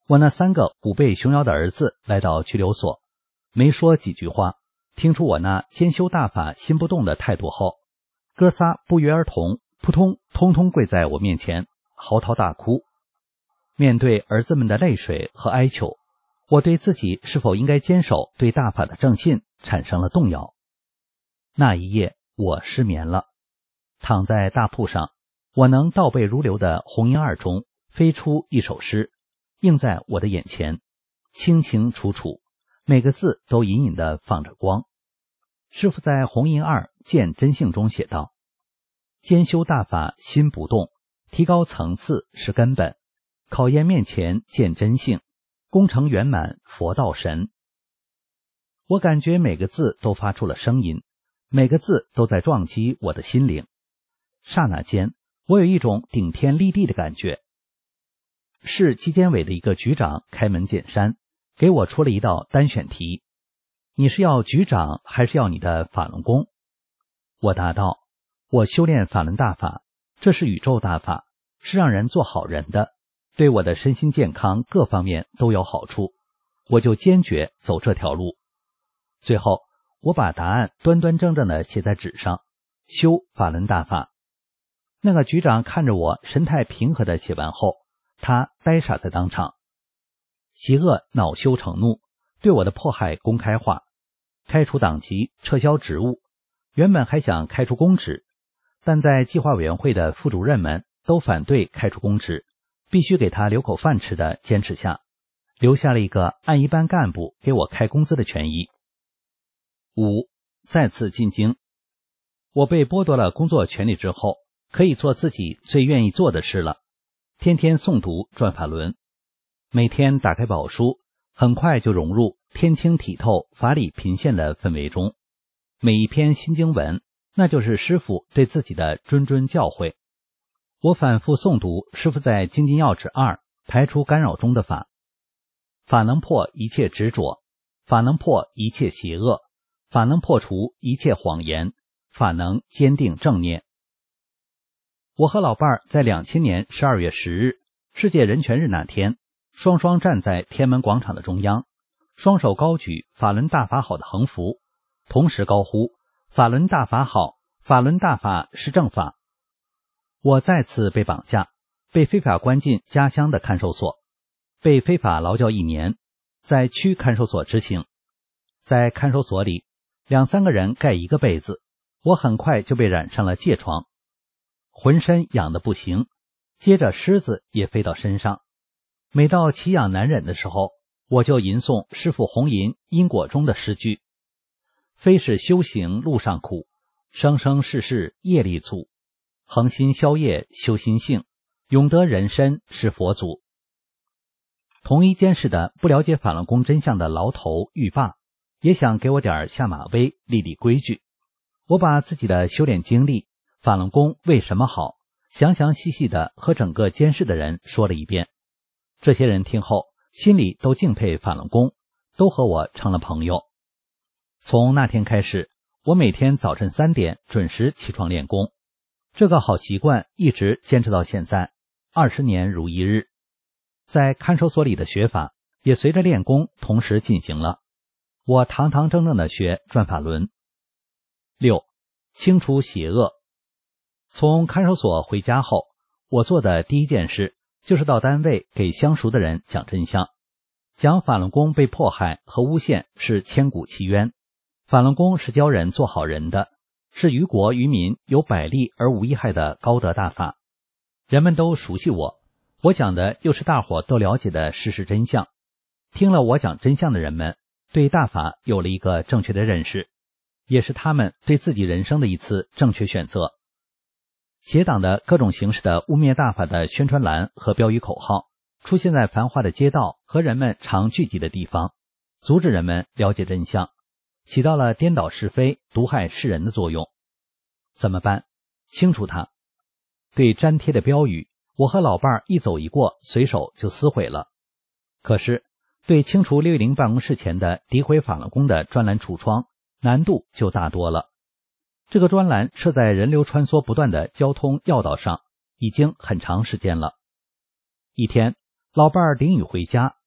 S6: 我那三个虎背熊腰的儿子来到拘留所，没说几句话，听出我那兼修大法心不动的态度后，哥仨不约而同扑通通通跪在我面前，嚎啕大哭。面对儿子们的泪水和哀求，我对自己是否应该坚守对大法的正信产生了动摇。那一夜我失眠了，躺在大铺上，我能倒背如流的红音二中飞出一首诗，映在我的眼前，清清楚楚，每个字都隐隐地放着光。师父在红音二见真性中写道：兼修大法心不动，提高层次是根本，考验面前见真性，功成圆满佛道神。我感觉每个字都发出了声音，每个字都在撞击我的心灵。刹那间，我有一种顶天立地的感觉。市纪检委的一个局长开门见山，给我出了一道单选题：你是要局长还是要你的法轮功？我答道：我修炼法轮大法，这是宇宙大法，是让人做好人的，对我的身心健康各方面都有好处，我就坚决走这条路。最后我把答案端端正正地写在纸上，修法轮大法。那个局长看着我神态平和地写完后，他呆傻在当场。邪恶恼羞成怒，对我的迫害公开化，开除党籍，撤销职务，原本还想开除公职，但在计划委员会的副主任们都反对开除公职，必须给他留口饭吃的坚持下，留下了一个按一般干部给我开工资的权益。五、再次进京。我被剥夺了工作权利之后，可以做自己最愿意做的事了，天天诵读转法轮，每天打开宝书，很快就融入天清体透法理频现的氛围中。每一篇新经文，那就是师父对自己的谆谆教诲。我反复诵读师父在精进要旨二排除干扰中的法，法能破一切执着，法能破一切邪恶，法能破除一切谎言，法能坚定正念。我和老伴儿在两千年十二月十日世界人权日那天，双双站在天安门广场的中央，双手高举法轮大法好的横幅，同时高呼法轮大法好，法轮大法是正法。我再次被绑架，被非法关进家乡的看守所，被非法劳教一年，在区看守所执行。在看守所里，两三个人盖一个被子，我很快就被染上了疥疮，浑身痒得不行，接着虱子也飞到身上。每到奇痒难忍的时候，我就吟诵师父弘吟因果中的诗句：非是修行路上苦，生生世世业力阻，恒心消业修心性，永得人身是佛祖。同一监视的不了解法轮功真相的牢头狱霸，也想给我点下马威，立立规矩。我把自己的修炼经历，法轮功为什么好，详详细细的和整个监视的人说了一遍。这些人听后心里都敬佩法轮功，都和我成了朋友。从那天开始，我每天早晨三点准时起床练功，这个好习惯一直坚持到现在，二十年如一日。在看守所里的学法也随着练功同时进行了，我堂堂正正的学转法轮。六、清除邪恶。从看守所回家后，我做的第一件事就是到单位给相熟的人讲真相，讲法轮功被迫害和诬陷是千古奇冤，法轮功是教人做好人的，是于国于民有百利而无一害的高德大法。人们都熟悉我，我讲的又是大伙都了解的事实真相。听了我讲真相的人们，对大法有了一个正确的认识，也是他们对自己人生的一次正确选择。邪党的各种形式的污蔑大法的宣传栏和标语口号出现在繁华的街道和人们常聚集的地方，阻止人们了解真相，起到了颠倒是非、毒害世人的作用。怎么办？清除它。对粘贴的标语，我和老伴儿一走一过，随手就撕毁了。可是对清除六一零办公室前的诋毁法轮功的专栏橱窗，难度就大多了。这个专栏设在人流穿梭不断的交通要道上，已经很长时间了。一天，老伴儿淋雨回家，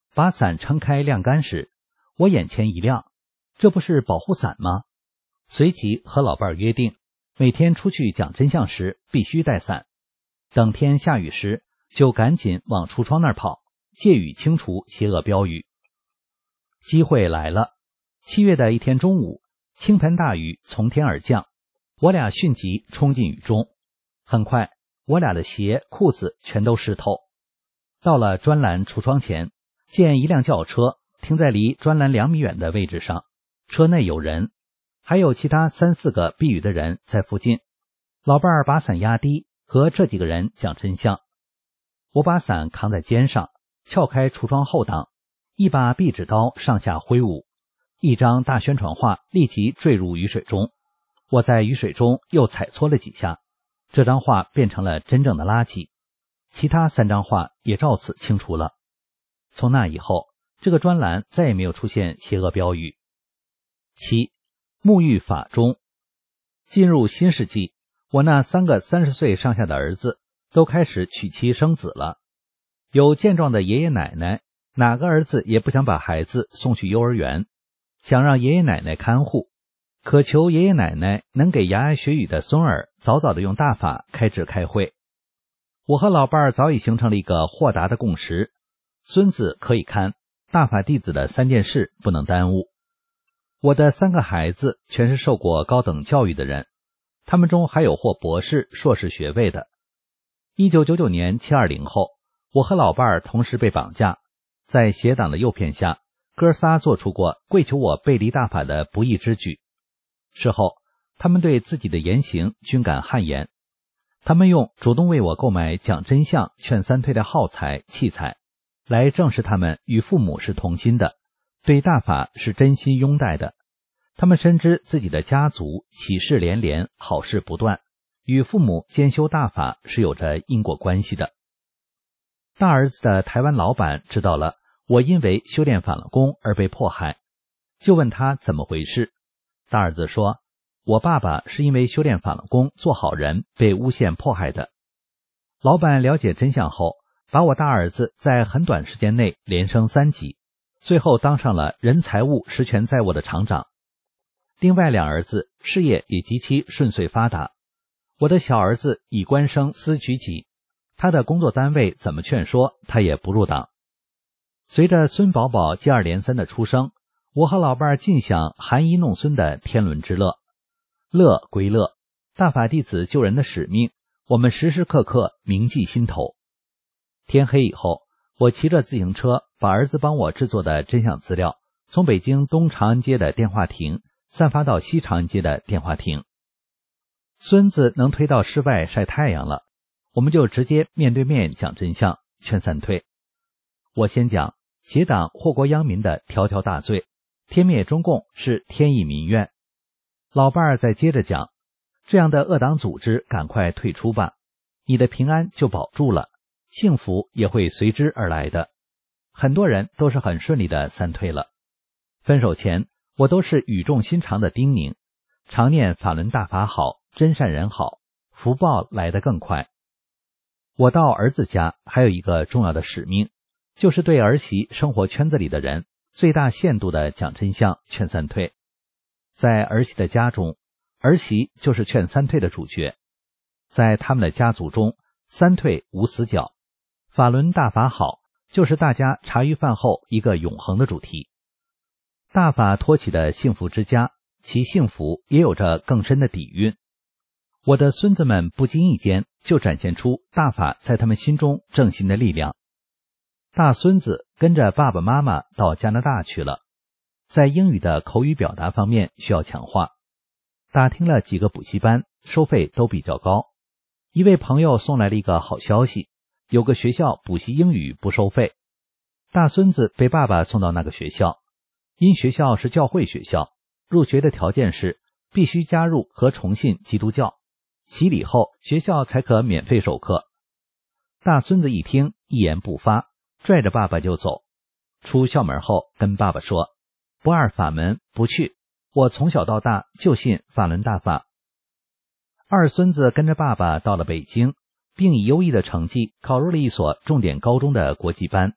S6: 把伞撑开晾干时，我眼前一亮，这不是保护伞吗？随即和老伴儿约定，每天出去讲真相时必须带伞，等天下雨时就赶紧往橱窗那儿跑，借雨清除邪恶标语。机会来了，七月的一天中午，倾盆大雨从天而降，我俩迅即冲进雨中。很快，我俩的鞋裤子全都湿透。到了专栏橱窗前，见一辆轿车停在离专栏两米远的位置上，车内有人，还有其他三四个避雨的人在附近。老伴儿把伞压低，和这几个人讲真相。我把伞扛在肩上，撬开橱窗后挡，一把壁纸刀上下挥舞，一张大宣传画立即坠入雨水中。我在雨水中又踩搓了几下，这张画变成了真正的垃圾，其他三张画也照此清除了。从那以后，这个专栏再也没有出现邪恶标语。七、沐浴法中。进入新世纪，我那三个三十岁上下的儿子都开始娶妻生子了。有健壮的爷爷奶奶，哪个儿子也不想把孩子送去幼儿园，想让爷爷奶奶看护，渴求爷爷奶奶能给牙牙学语的孙儿早早的用大法开智开慧。我和老伴儿早已形成了一个豁达的共识，孙子可以看，大法弟子的三件事不能耽误。我的三个孩子全是受过高等教育的人，他们中还有获博士、硕士学位的。一九九九年七二零后，我和老伴儿同时被绑架，在邪党的诱骗下，哥仨做出过跪求我背离大法的不义之举。事后，他们对自己的言行均感汗颜。他们用主动为我购买讲真相、劝三退的耗材、器材，来证实他们与父母是同心的，对大法是真心拥戴的。他们深知自己的家族喜事连连，好事不断，与父母兼修大法是有着因果关系的。大儿子的台湾老板知道了我因为修炼反了功而被迫害，就问他怎么回事。大儿子说，我爸爸是因为修炼反了功做好人被诬陷迫害的。老板了解真相后，把我大儿子在很短时间内连升三级，最后当上了人财物实权在握的厂长。另外两儿子事业也极其顺遂发达。我的小儿子已官升司局级，他的工作单位怎么劝说他也不入党。随着孙宝宝接二连三的出生，我和老伴儿尽享含饴弄孙的天伦之乐。乐归乐，大法弟子救人的使命，我们时时刻刻铭记心头。天黑以后，我骑着自行车把儿子帮我制作的真相资料从北京东长安街的电话亭散发到西长安街的电话亭。孙子能推到室外晒太阳了，我们就直接面对面讲真相，劝三退。我先讲邪党祸国殃民的条条大罪，天灭中共是天意民愿。老伴儿再接着讲，这样的恶党组织赶快退出吧，你的平安就保住了，幸福也会随之而来的。很多人都是很顺利的三退了。分手前，我都是语重心长的叮咛，常念法轮大法好，真善人好，福报来得更快。我到儿子家还有一个重要的使命，就是对儿媳生活圈子里的人最大限度的讲真相，劝三退。在儿媳的家中，儿媳就是劝三退的主角。在他们的家族中，三退无死角，法轮大法好就是大家茶余饭后一个永恒的主题。大法托起的幸福之家，其幸福也有着更深的底蕴。我的孙子们不经意间就展现出大法在他们心中正心的力量。大孙子跟着爸爸妈妈到加拿大去了，在英语的口语表达方面需要强化。打听了几个补习班，收费都比较高。一位朋友送来了一个好消息，有个学校补习英语不收费。大孙子被爸爸送到那个学校，因学校是教会学校，入学的条件是必须加入和崇信基督教，洗礼后学校才可免费授课。大孙子一听，一言不发，拽着爸爸就走。出校门后跟爸爸说，不二法门不去，我从小到大就信法轮大法。二孙子跟着爸爸到了北京，并以优异的成绩考入了一所重点高中的国际班，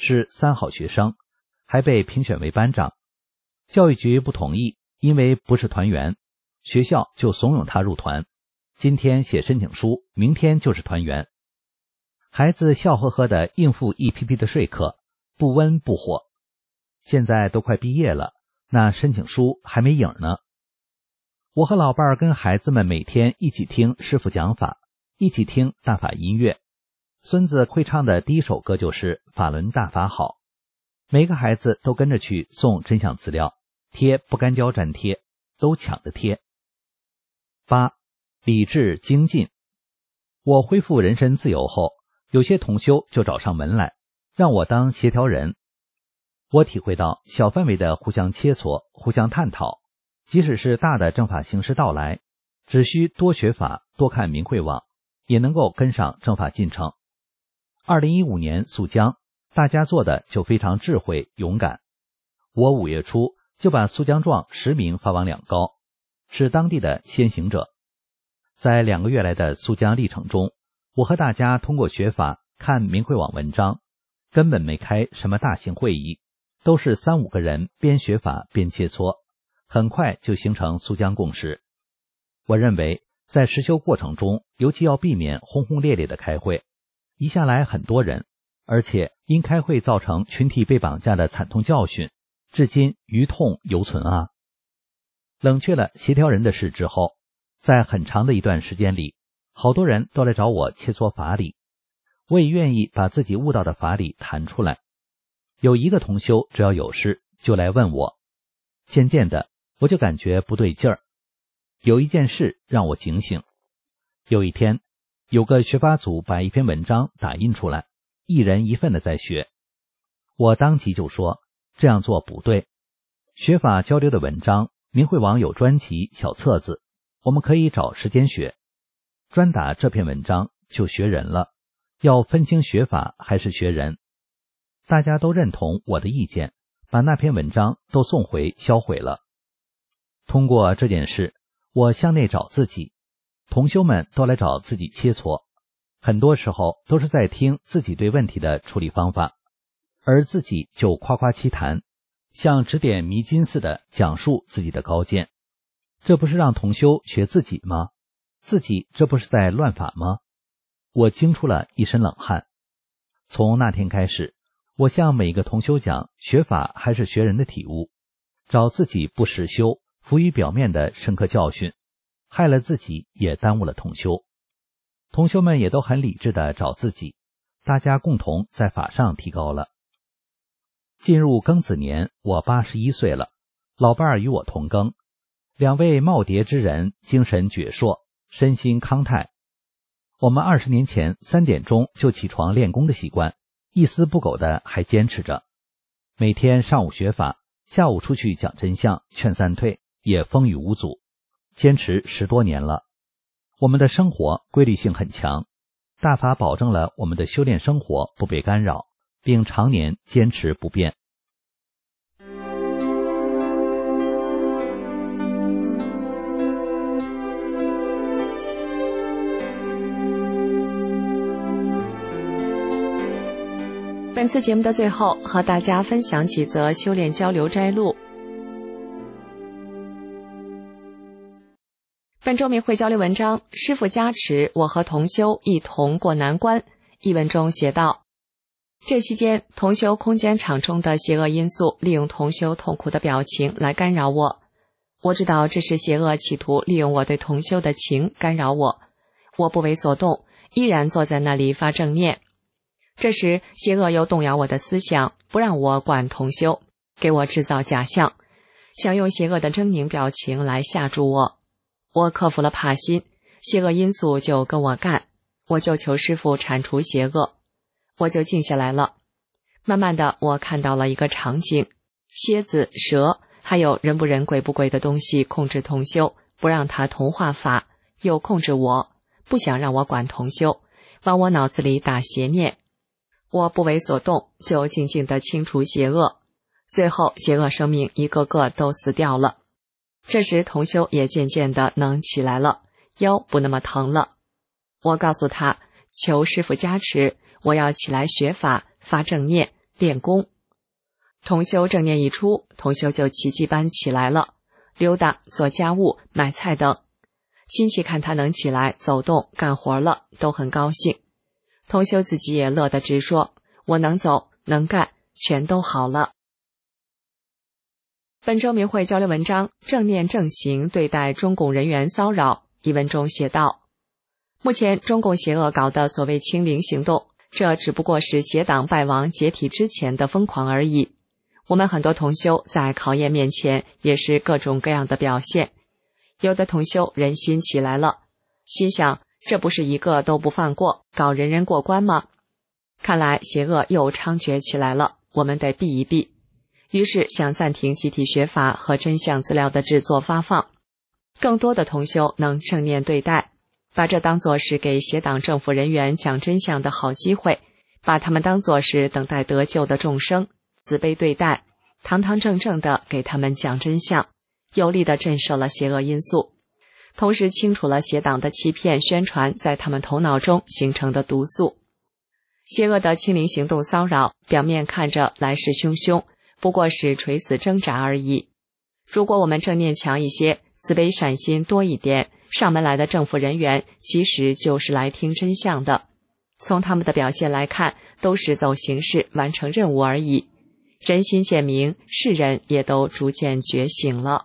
S6: 是三好学生，还被评选为班长。教育局不同意，因为不是团员，学校就怂恿他入团。今天写申请书，明天就是团员。孩子笑呵呵地应付一批批的说客，不温不火。现在都快毕业了，那申请书还没影呢。我和老伴儿跟孩子们每天一起听师傅讲法，一起听大法音乐。孙子会唱的第一首歌就是法轮大法好。每个孩子都跟着去送真相资料，贴不干胶粘贴，都抢着贴。八、理智精进。我恢复人身自由后，有些同修就找上门来，让我当协调人。我体会到小范围的互相切磋，互相探讨，即使是大的正法形式到来，只需多学法，多看明慧网，也能够跟上正法进程。二零一五年肃江，大家做的就非常智慧勇敢。我五月初就把肃江状实名发往两高，是当地的先行者。在两个月来的肃江历程中，我和大家通过学法看明慧网文章，根本没开什么大型会议，都是三五个人边学法边切磋，很快就形成肃江共识。我认为在实修过程中，尤其要避免轰轰烈烈的开会，一下来很多人，而且因开会造成群体被绑架的惨痛教训，至今余痛犹存啊。冷却了协调人的事之后，在很长的一段时间里，好多人都来找我切磋法理，我也愿意把自己悟到的法理谈出来。有一个同修只要有事就来问我，渐渐的我就感觉不对劲儿。有一件事让我警醒。有一天，有个学法组把一篇文章打印出来，一人一份的在学。我当即就说，这样做不对。学法交流的文章，明慧网有专辑小册子，我们可以找时间学。专打这篇文章就学人了，要分清学法还是学人。大家都认同我的意见，把那篇文章都送回销毁了。通过这件事，我向内找自己，同修们都来找自己切磋，很多时候都是在听自己对问题的处理方法，而自己就夸夸其谈，像指点迷津似的讲述自己的高见。这不是让同修学自己吗？自己这不是在乱法吗？我惊出了一身冷汗。从那天开始，我向每个同修讲学法还是学人的体悟，找自己不实修浮于表面的深刻教训，害了自己也耽误了同修。同修们也都很理智的找自己，大家共同在法上提高了。进入庚子年，我八十一岁了，老伴儿与我同庚，两位耄耋之人，精神矍铄，身心康泰。我们二十年前三点钟就起床练功的习惯，一丝不苟的还坚持着。每天上午学法，下午出去讲真相，劝三退，也风雨无阻，坚持十多年了。我们的生活规律性很强，大法保证了我们的修炼生活不被干扰，并常年坚持不变。
S3: 本次节目的最后，和大家分享几则修炼交流摘录。本周明慧交流文章，师父加持，我和同修一同过难关。译文中写道：这期间，同修空间场中的邪恶因素利用同修痛苦的表情来干扰我。我知道这是邪恶企图利用我对同修的情干扰我，我不为所动，依然坐在那里发正念。这时，邪恶又动摇我的思想，不让我管同修，给我制造假象，想用邪恶的狰狞表情来吓住我。我克服了怕心，邪恶因素就跟我干，我就求师父铲除邪恶，我就静下来了。慢慢的，我看到了一个场景，蝎子、蛇，还有人不人鬼不鬼的东西控制同修，不让他同化法，又控制我，不想让我管同修，往我脑子里打邪念。我不为所动，就静静地清除邪恶，最后邪恶生命一个个都死掉了。这时同修也渐渐地能起来了，腰不那么疼了。我告诉他，求师父加持，我要起来学法，发正念，
S7: 练功。同修正念一出，同修就奇迹般起来了，溜达、做家务、买菜等。亲戚看他能起来走动干活了，都很高兴。同修自己也乐得直说，我能走能干，全都好了。本周明慧交流文章，正念正行对待中共人员骚扰。一文中写道，目前中共邪恶搞的所谓清零行动，这只不过是邪党败亡解体之前的疯狂而已。我们很多同修在考验面前也是各种各样的表现。有的同修人心起来了，心想这不是一个都不放过，搞人人过关吗？看来邪恶又猖獗起来了，我们得避一避。于是想暂停集体学法和真相资料的制作发放。更多的同修能正念对待，把这当作是给邪党政府人员讲真相的好机会，把他们当作是等待得救的众生，慈悲对待，堂堂正正地给他们讲真相，有力地震慑了邪恶因素，同时清除了邪党的欺骗宣传在他们头脑中形成的毒素。邪恶的清零行动骚扰，表面看着来势汹汹，不过是垂死挣扎而已。如果我们正念强一些，慈悲善心多一点，上门来的政府人员其实就是来听真相的，从他们的表现来看，都是走形式完成任务而已。人心渐明，世人也都逐渐觉醒了。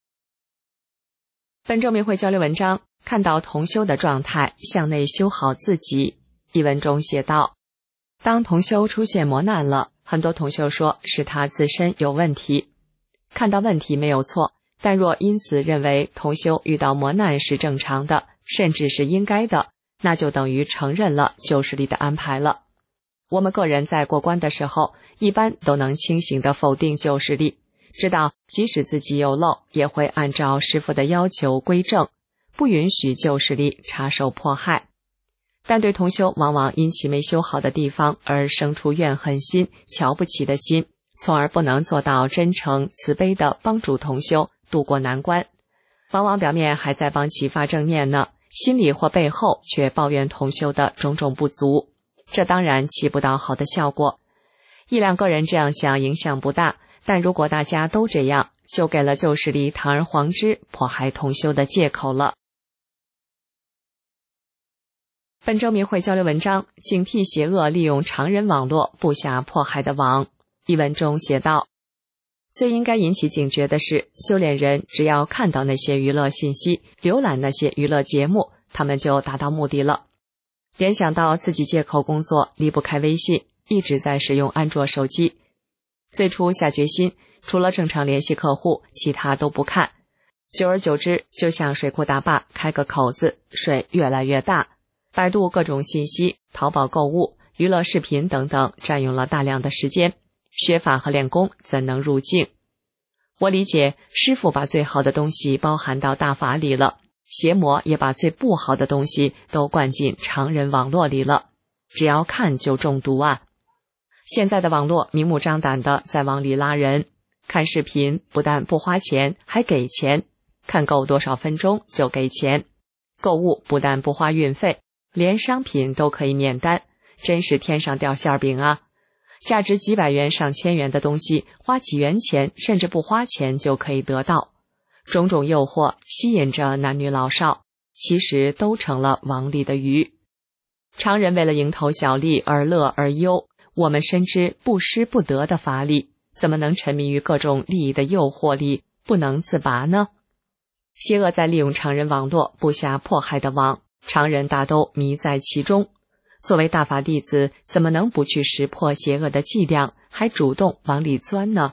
S7: 本周明慧交流文章，看到同修的状态，向内修好自己。一文中写道，当同修出现磨难了，很多同修说是他自身有问题。看到问题没有错，但若因此认为同修遇到磨难是正常的，甚至是应该的，那就等于承认了救世力的安排了。我们个人在过关的时候，一般都能清醒地否定救世力，知道即使自己有漏，也会按照师父的要求归正，不允许救世力插手迫害。但对同修往往因其没修好的地方而生出怨恨心、瞧不起的心，从而不能做到真诚慈悲地帮助同修渡过难关，往往表面还在帮其发正念呢，心里或背后却抱怨同修的种种不足，这当然起不到好的效果。一两个人这样想影响不大，但如果大家都这样，就给了救世力堂而皇之迫害同修的借口了。本周明慧交流文章，警惕邪恶利用常人网络布下迫害的网。一文中写道，最应该引起警觉的是，修炼人只要看到那些娱乐信息，浏览那些娱乐节目，他们就达到目的了。联想到自己借口工作离不开微信，一直在使用安卓手机，最初下决心除了正常联系客户，其他都不看，久而久之就像水库大坝开个口子，水越来越大，百度各种信息，淘宝购物、娱乐视频等等，占用了大量的时间，学法和练功怎能入境？我理解师父把最好的东西包含到大法里了，邪魔也把最不好的东西都灌进常人网络里了，只要看就中毒啊！现在的网络明目张胆的在往里拉人，看视频不但不花钱，还给钱，看够多少分钟就给钱，购物不但不花运费，连商品都可以免单，真是天上掉馅饼啊！价值几百元上千元的东西，花几元钱甚至不花钱就可以得到，种种诱惑吸引着男女老少，其实都成了网里的鱼。常人为了蝇头小利而乐而忧，我们深知不施不得的法理，怎么能沉迷于各种利益的诱惑里不能自拔呢？邪恶在利用常人网络布下迫害的网，常人大都迷在其中。作为大法弟子，怎么能不去识破邪恶的伎俩，还主动往里钻呢？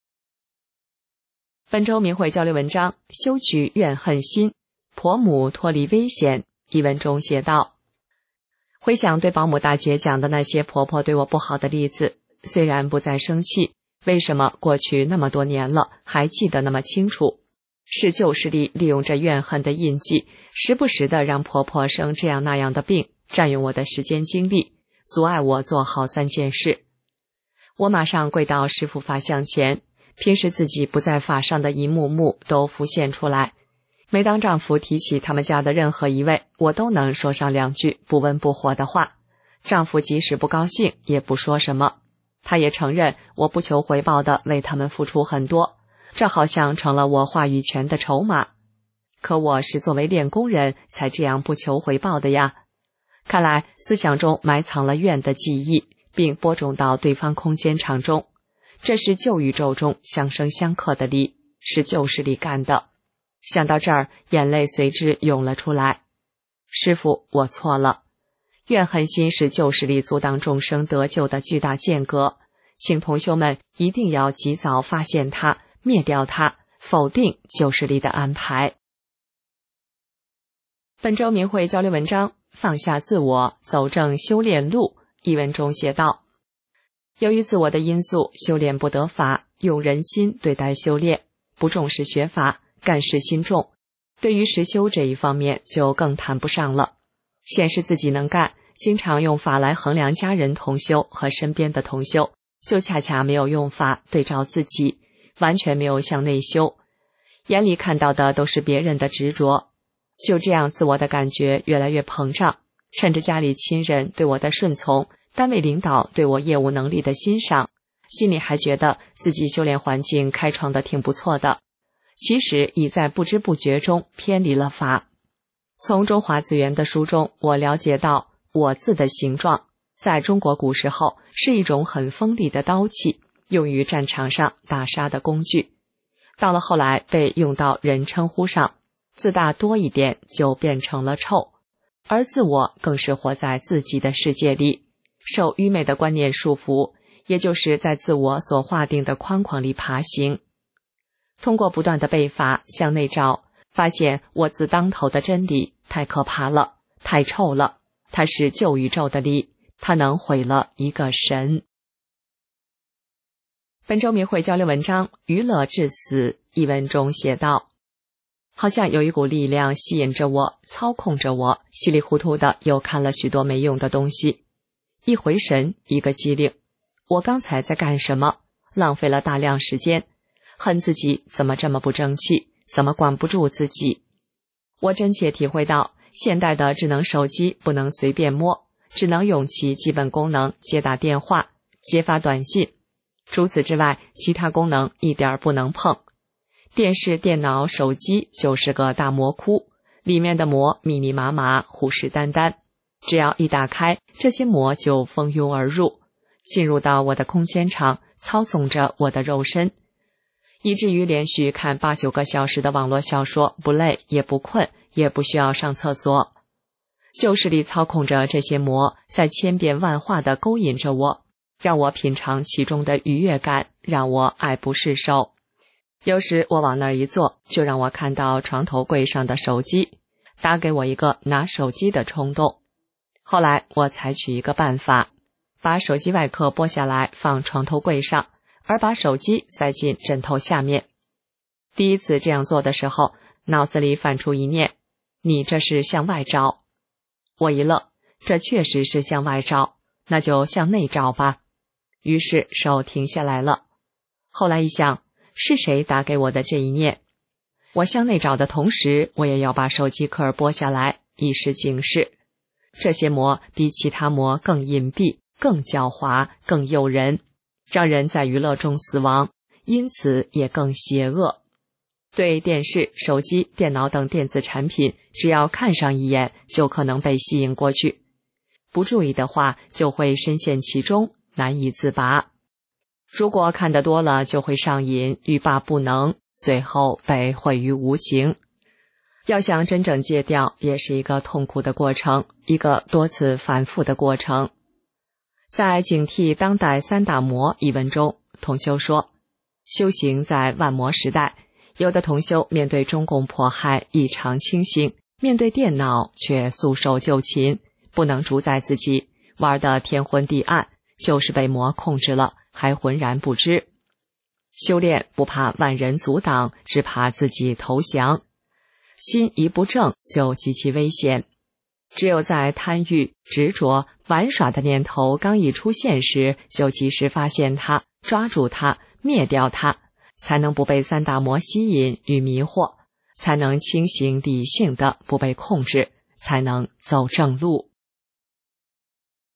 S7: 本周明慧交流文章，修取怨恨心，婆母脱离危险。一文中写道，回想对保姆大姐讲的那些婆婆对我不好的例子，虽然不再生气，为什么过去那么多年了还记得那么清楚？是旧势力利用这怨恨的印记，时不时的让婆婆生这样那样的病，占用我的时间精力，阻碍我做好三件事。我马上跪到师父法像前，平时自己不在法上的一幕幕都浮现出来。每当丈夫提起他们家的任何一位，我都能说上两句不温不火的话，丈夫即使不高兴也不说什么。 他也承认我不求回报的为他们付出很多，这好像成了我话语权的筹码。可我是作为练功人才这样不求回报的呀。看来思想中埋藏了怨的记忆，并播种到对方空间场中，这是旧宇宙中相生相克的力，是旧势力干的。想到这儿，眼泪随之涌了出来。师父，我错了。怨恨心是旧势力阻挡众生得救的巨大间隔，请同修们一定要及早发现它，灭掉它，否定旧势力的安排。本周明慧交流文章：放下自我，走正修炼路。一文中写道：由于自我的因素，修炼不得法，用人心对待修炼，不重视学法，干事心重，对于实修这一方面就更谈不上了。显示自己能干，经常用法来衡量家人同修和身边的同修，就恰恰没有用法对照自己，完全没有向内修，眼里看到的都是别人的执着。就这样，自我的感觉越来越膨胀，趁着家里亲人对我的顺从，单位领导对我业务能力的欣赏，心里还觉得自己修炼环境开创的挺不错的，其实已在不知不觉中偏离了法。从中华字源的书中，我了解到我字的形状在中国古时候是一种很锋利的刀器，用于战场上打杀的工具，到了后来被用到人称呼上，字大多一点就变成了臭，而自我更是活在自己的世界里，受愚昧的观念束缚，也就是在自我所划定的框框里爬行。通过不断的背法向内照，发现我字当头的真理太可怕了，太臭了，它是旧宇宙的力，它能毁了一个神。本周明慧交流文章：娱乐至死。一文中写道：好像有一股力量吸引着我，操控着我，稀里糊涂的又看了许多没用的东西。一回神，一个机灵，我刚才在干什么？浪费了大量时间，恨自己怎么这么不争气，怎么管不住自己。我真切体会到，现代的智能手机不能随便摸，只能用其基本功能接打电话、接发短信，除此之外，其他功能一点不能碰。电视、电脑、手机就是个大魔窟，里面的魔密密麻麻，虎视眈眈，只要一打开，这些魔就蜂拥而入，进入到我的空间场，操纵着我的肉身，以至于连续看八九个小时的网络小说，不累也不困，也不需要上厕所。旧势力操控着这些魔，在千变万化地勾引着我，让我品尝其中的愉悦感，让我爱不释手。有时我往那儿一坐，就让我看到床头柜上的手机，打给我一个拿手机的冲动。后来我采取一个办法，把手机外壳剥下来放床头柜上，而把手机塞进枕头下面。第一次这样做的时候，脑子里泛出一念：你这是向外照。我一愣，这确实是向外照，那就向内照吧。于是手停下来了。后来一想，是谁打给我的这一念？我向内找的同时，我也要把手机壳剥下来，以示警示。这些魔比其他魔更隐蔽，更狡猾，更诱人，让人在娱乐中死亡，因此也更邪恶。对电视、手机、电脑等电子产品，只要看上一眼，就可能被吸引过去。不注意的话，就会深陷其中，难以自拔。如果看得多了，就会上瘾，欲罢不能，最后被毁于无形。要想真正戒掉，也是一个痛苦的过程，一个多次反复的过程。在警惕当代三大魔一文中，同修说，修行在万魔时代，有的同修面对中共迫害异常清醒，面对电脑却束手就擒，不能主宰自己，玩得天昏地暗，就是被魔控制了，还浑然不知。修炼不怕万人阻挡，只怕自己投降。心一不正，就极其危险。只有在贪欲、执着、玩耍的念头刚一出现时，就及时发现它，抓住它，灭掉它，才能不被三大魔吸引与迷惑，才能清醒理性的不被控制，才能走正路。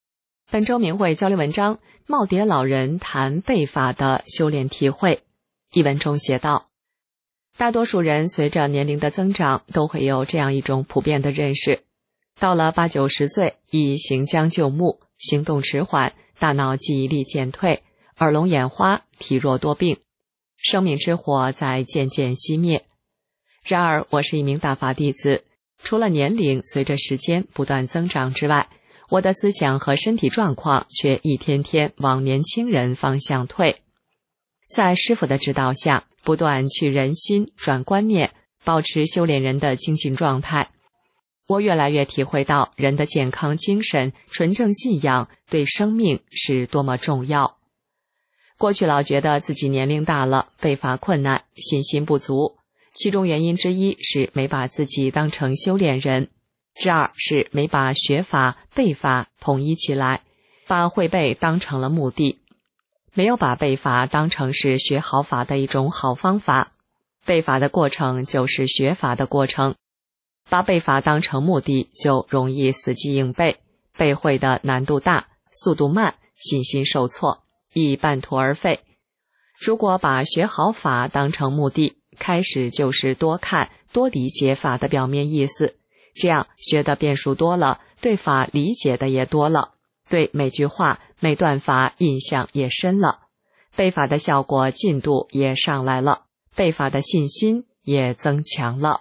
S7: 本周明慧交流文章，耄耋老人谈背法的修炼体会。一文中写道，大多数人随着年龄的增长，都会有这样一种普遍的认识，到了八九十岁，已行将就木，行动迟缓，大脑记忆力减退，耳聋眼花，体弱多病，生命之火在渐渐熄灭。然而我是一名大法弟子，除了年龄随着时间不断增长之外，我的思想和身体状况却一天天往年轻人方向退。在师父的指导下，不断去人心，转观念，保持修炼人的精进状态。我越来越体会到人的健康精神、纯正信仰对生命是多么重要。过去老觉得自己年龄大了，背法困难，信心不足，其中原因之一是没把自己当成修炼人，之二是没把学法、背法统一起来，把会背当成了目的，没有把背法当成是学好法的一种好方法。背法的过程就是学法的过程，把背法当成目的，就容易死记硬背，背会的难度大，速度慢，信心受挫，易半途而废。如果把学好法当成目的，开始就是多看多理解法的表面意思，这样学的变数多了，对法理解的也多了，对每句话每段法印象也深了，背法的效果进度也上来了，背法的信心也增强了。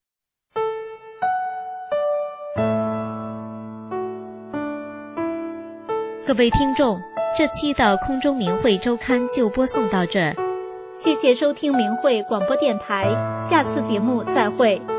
S3: 各位听众，这期的空中明慧周刊就播送到这儿，
S8: 谢谢收听明慧广播电台，下次节目再会。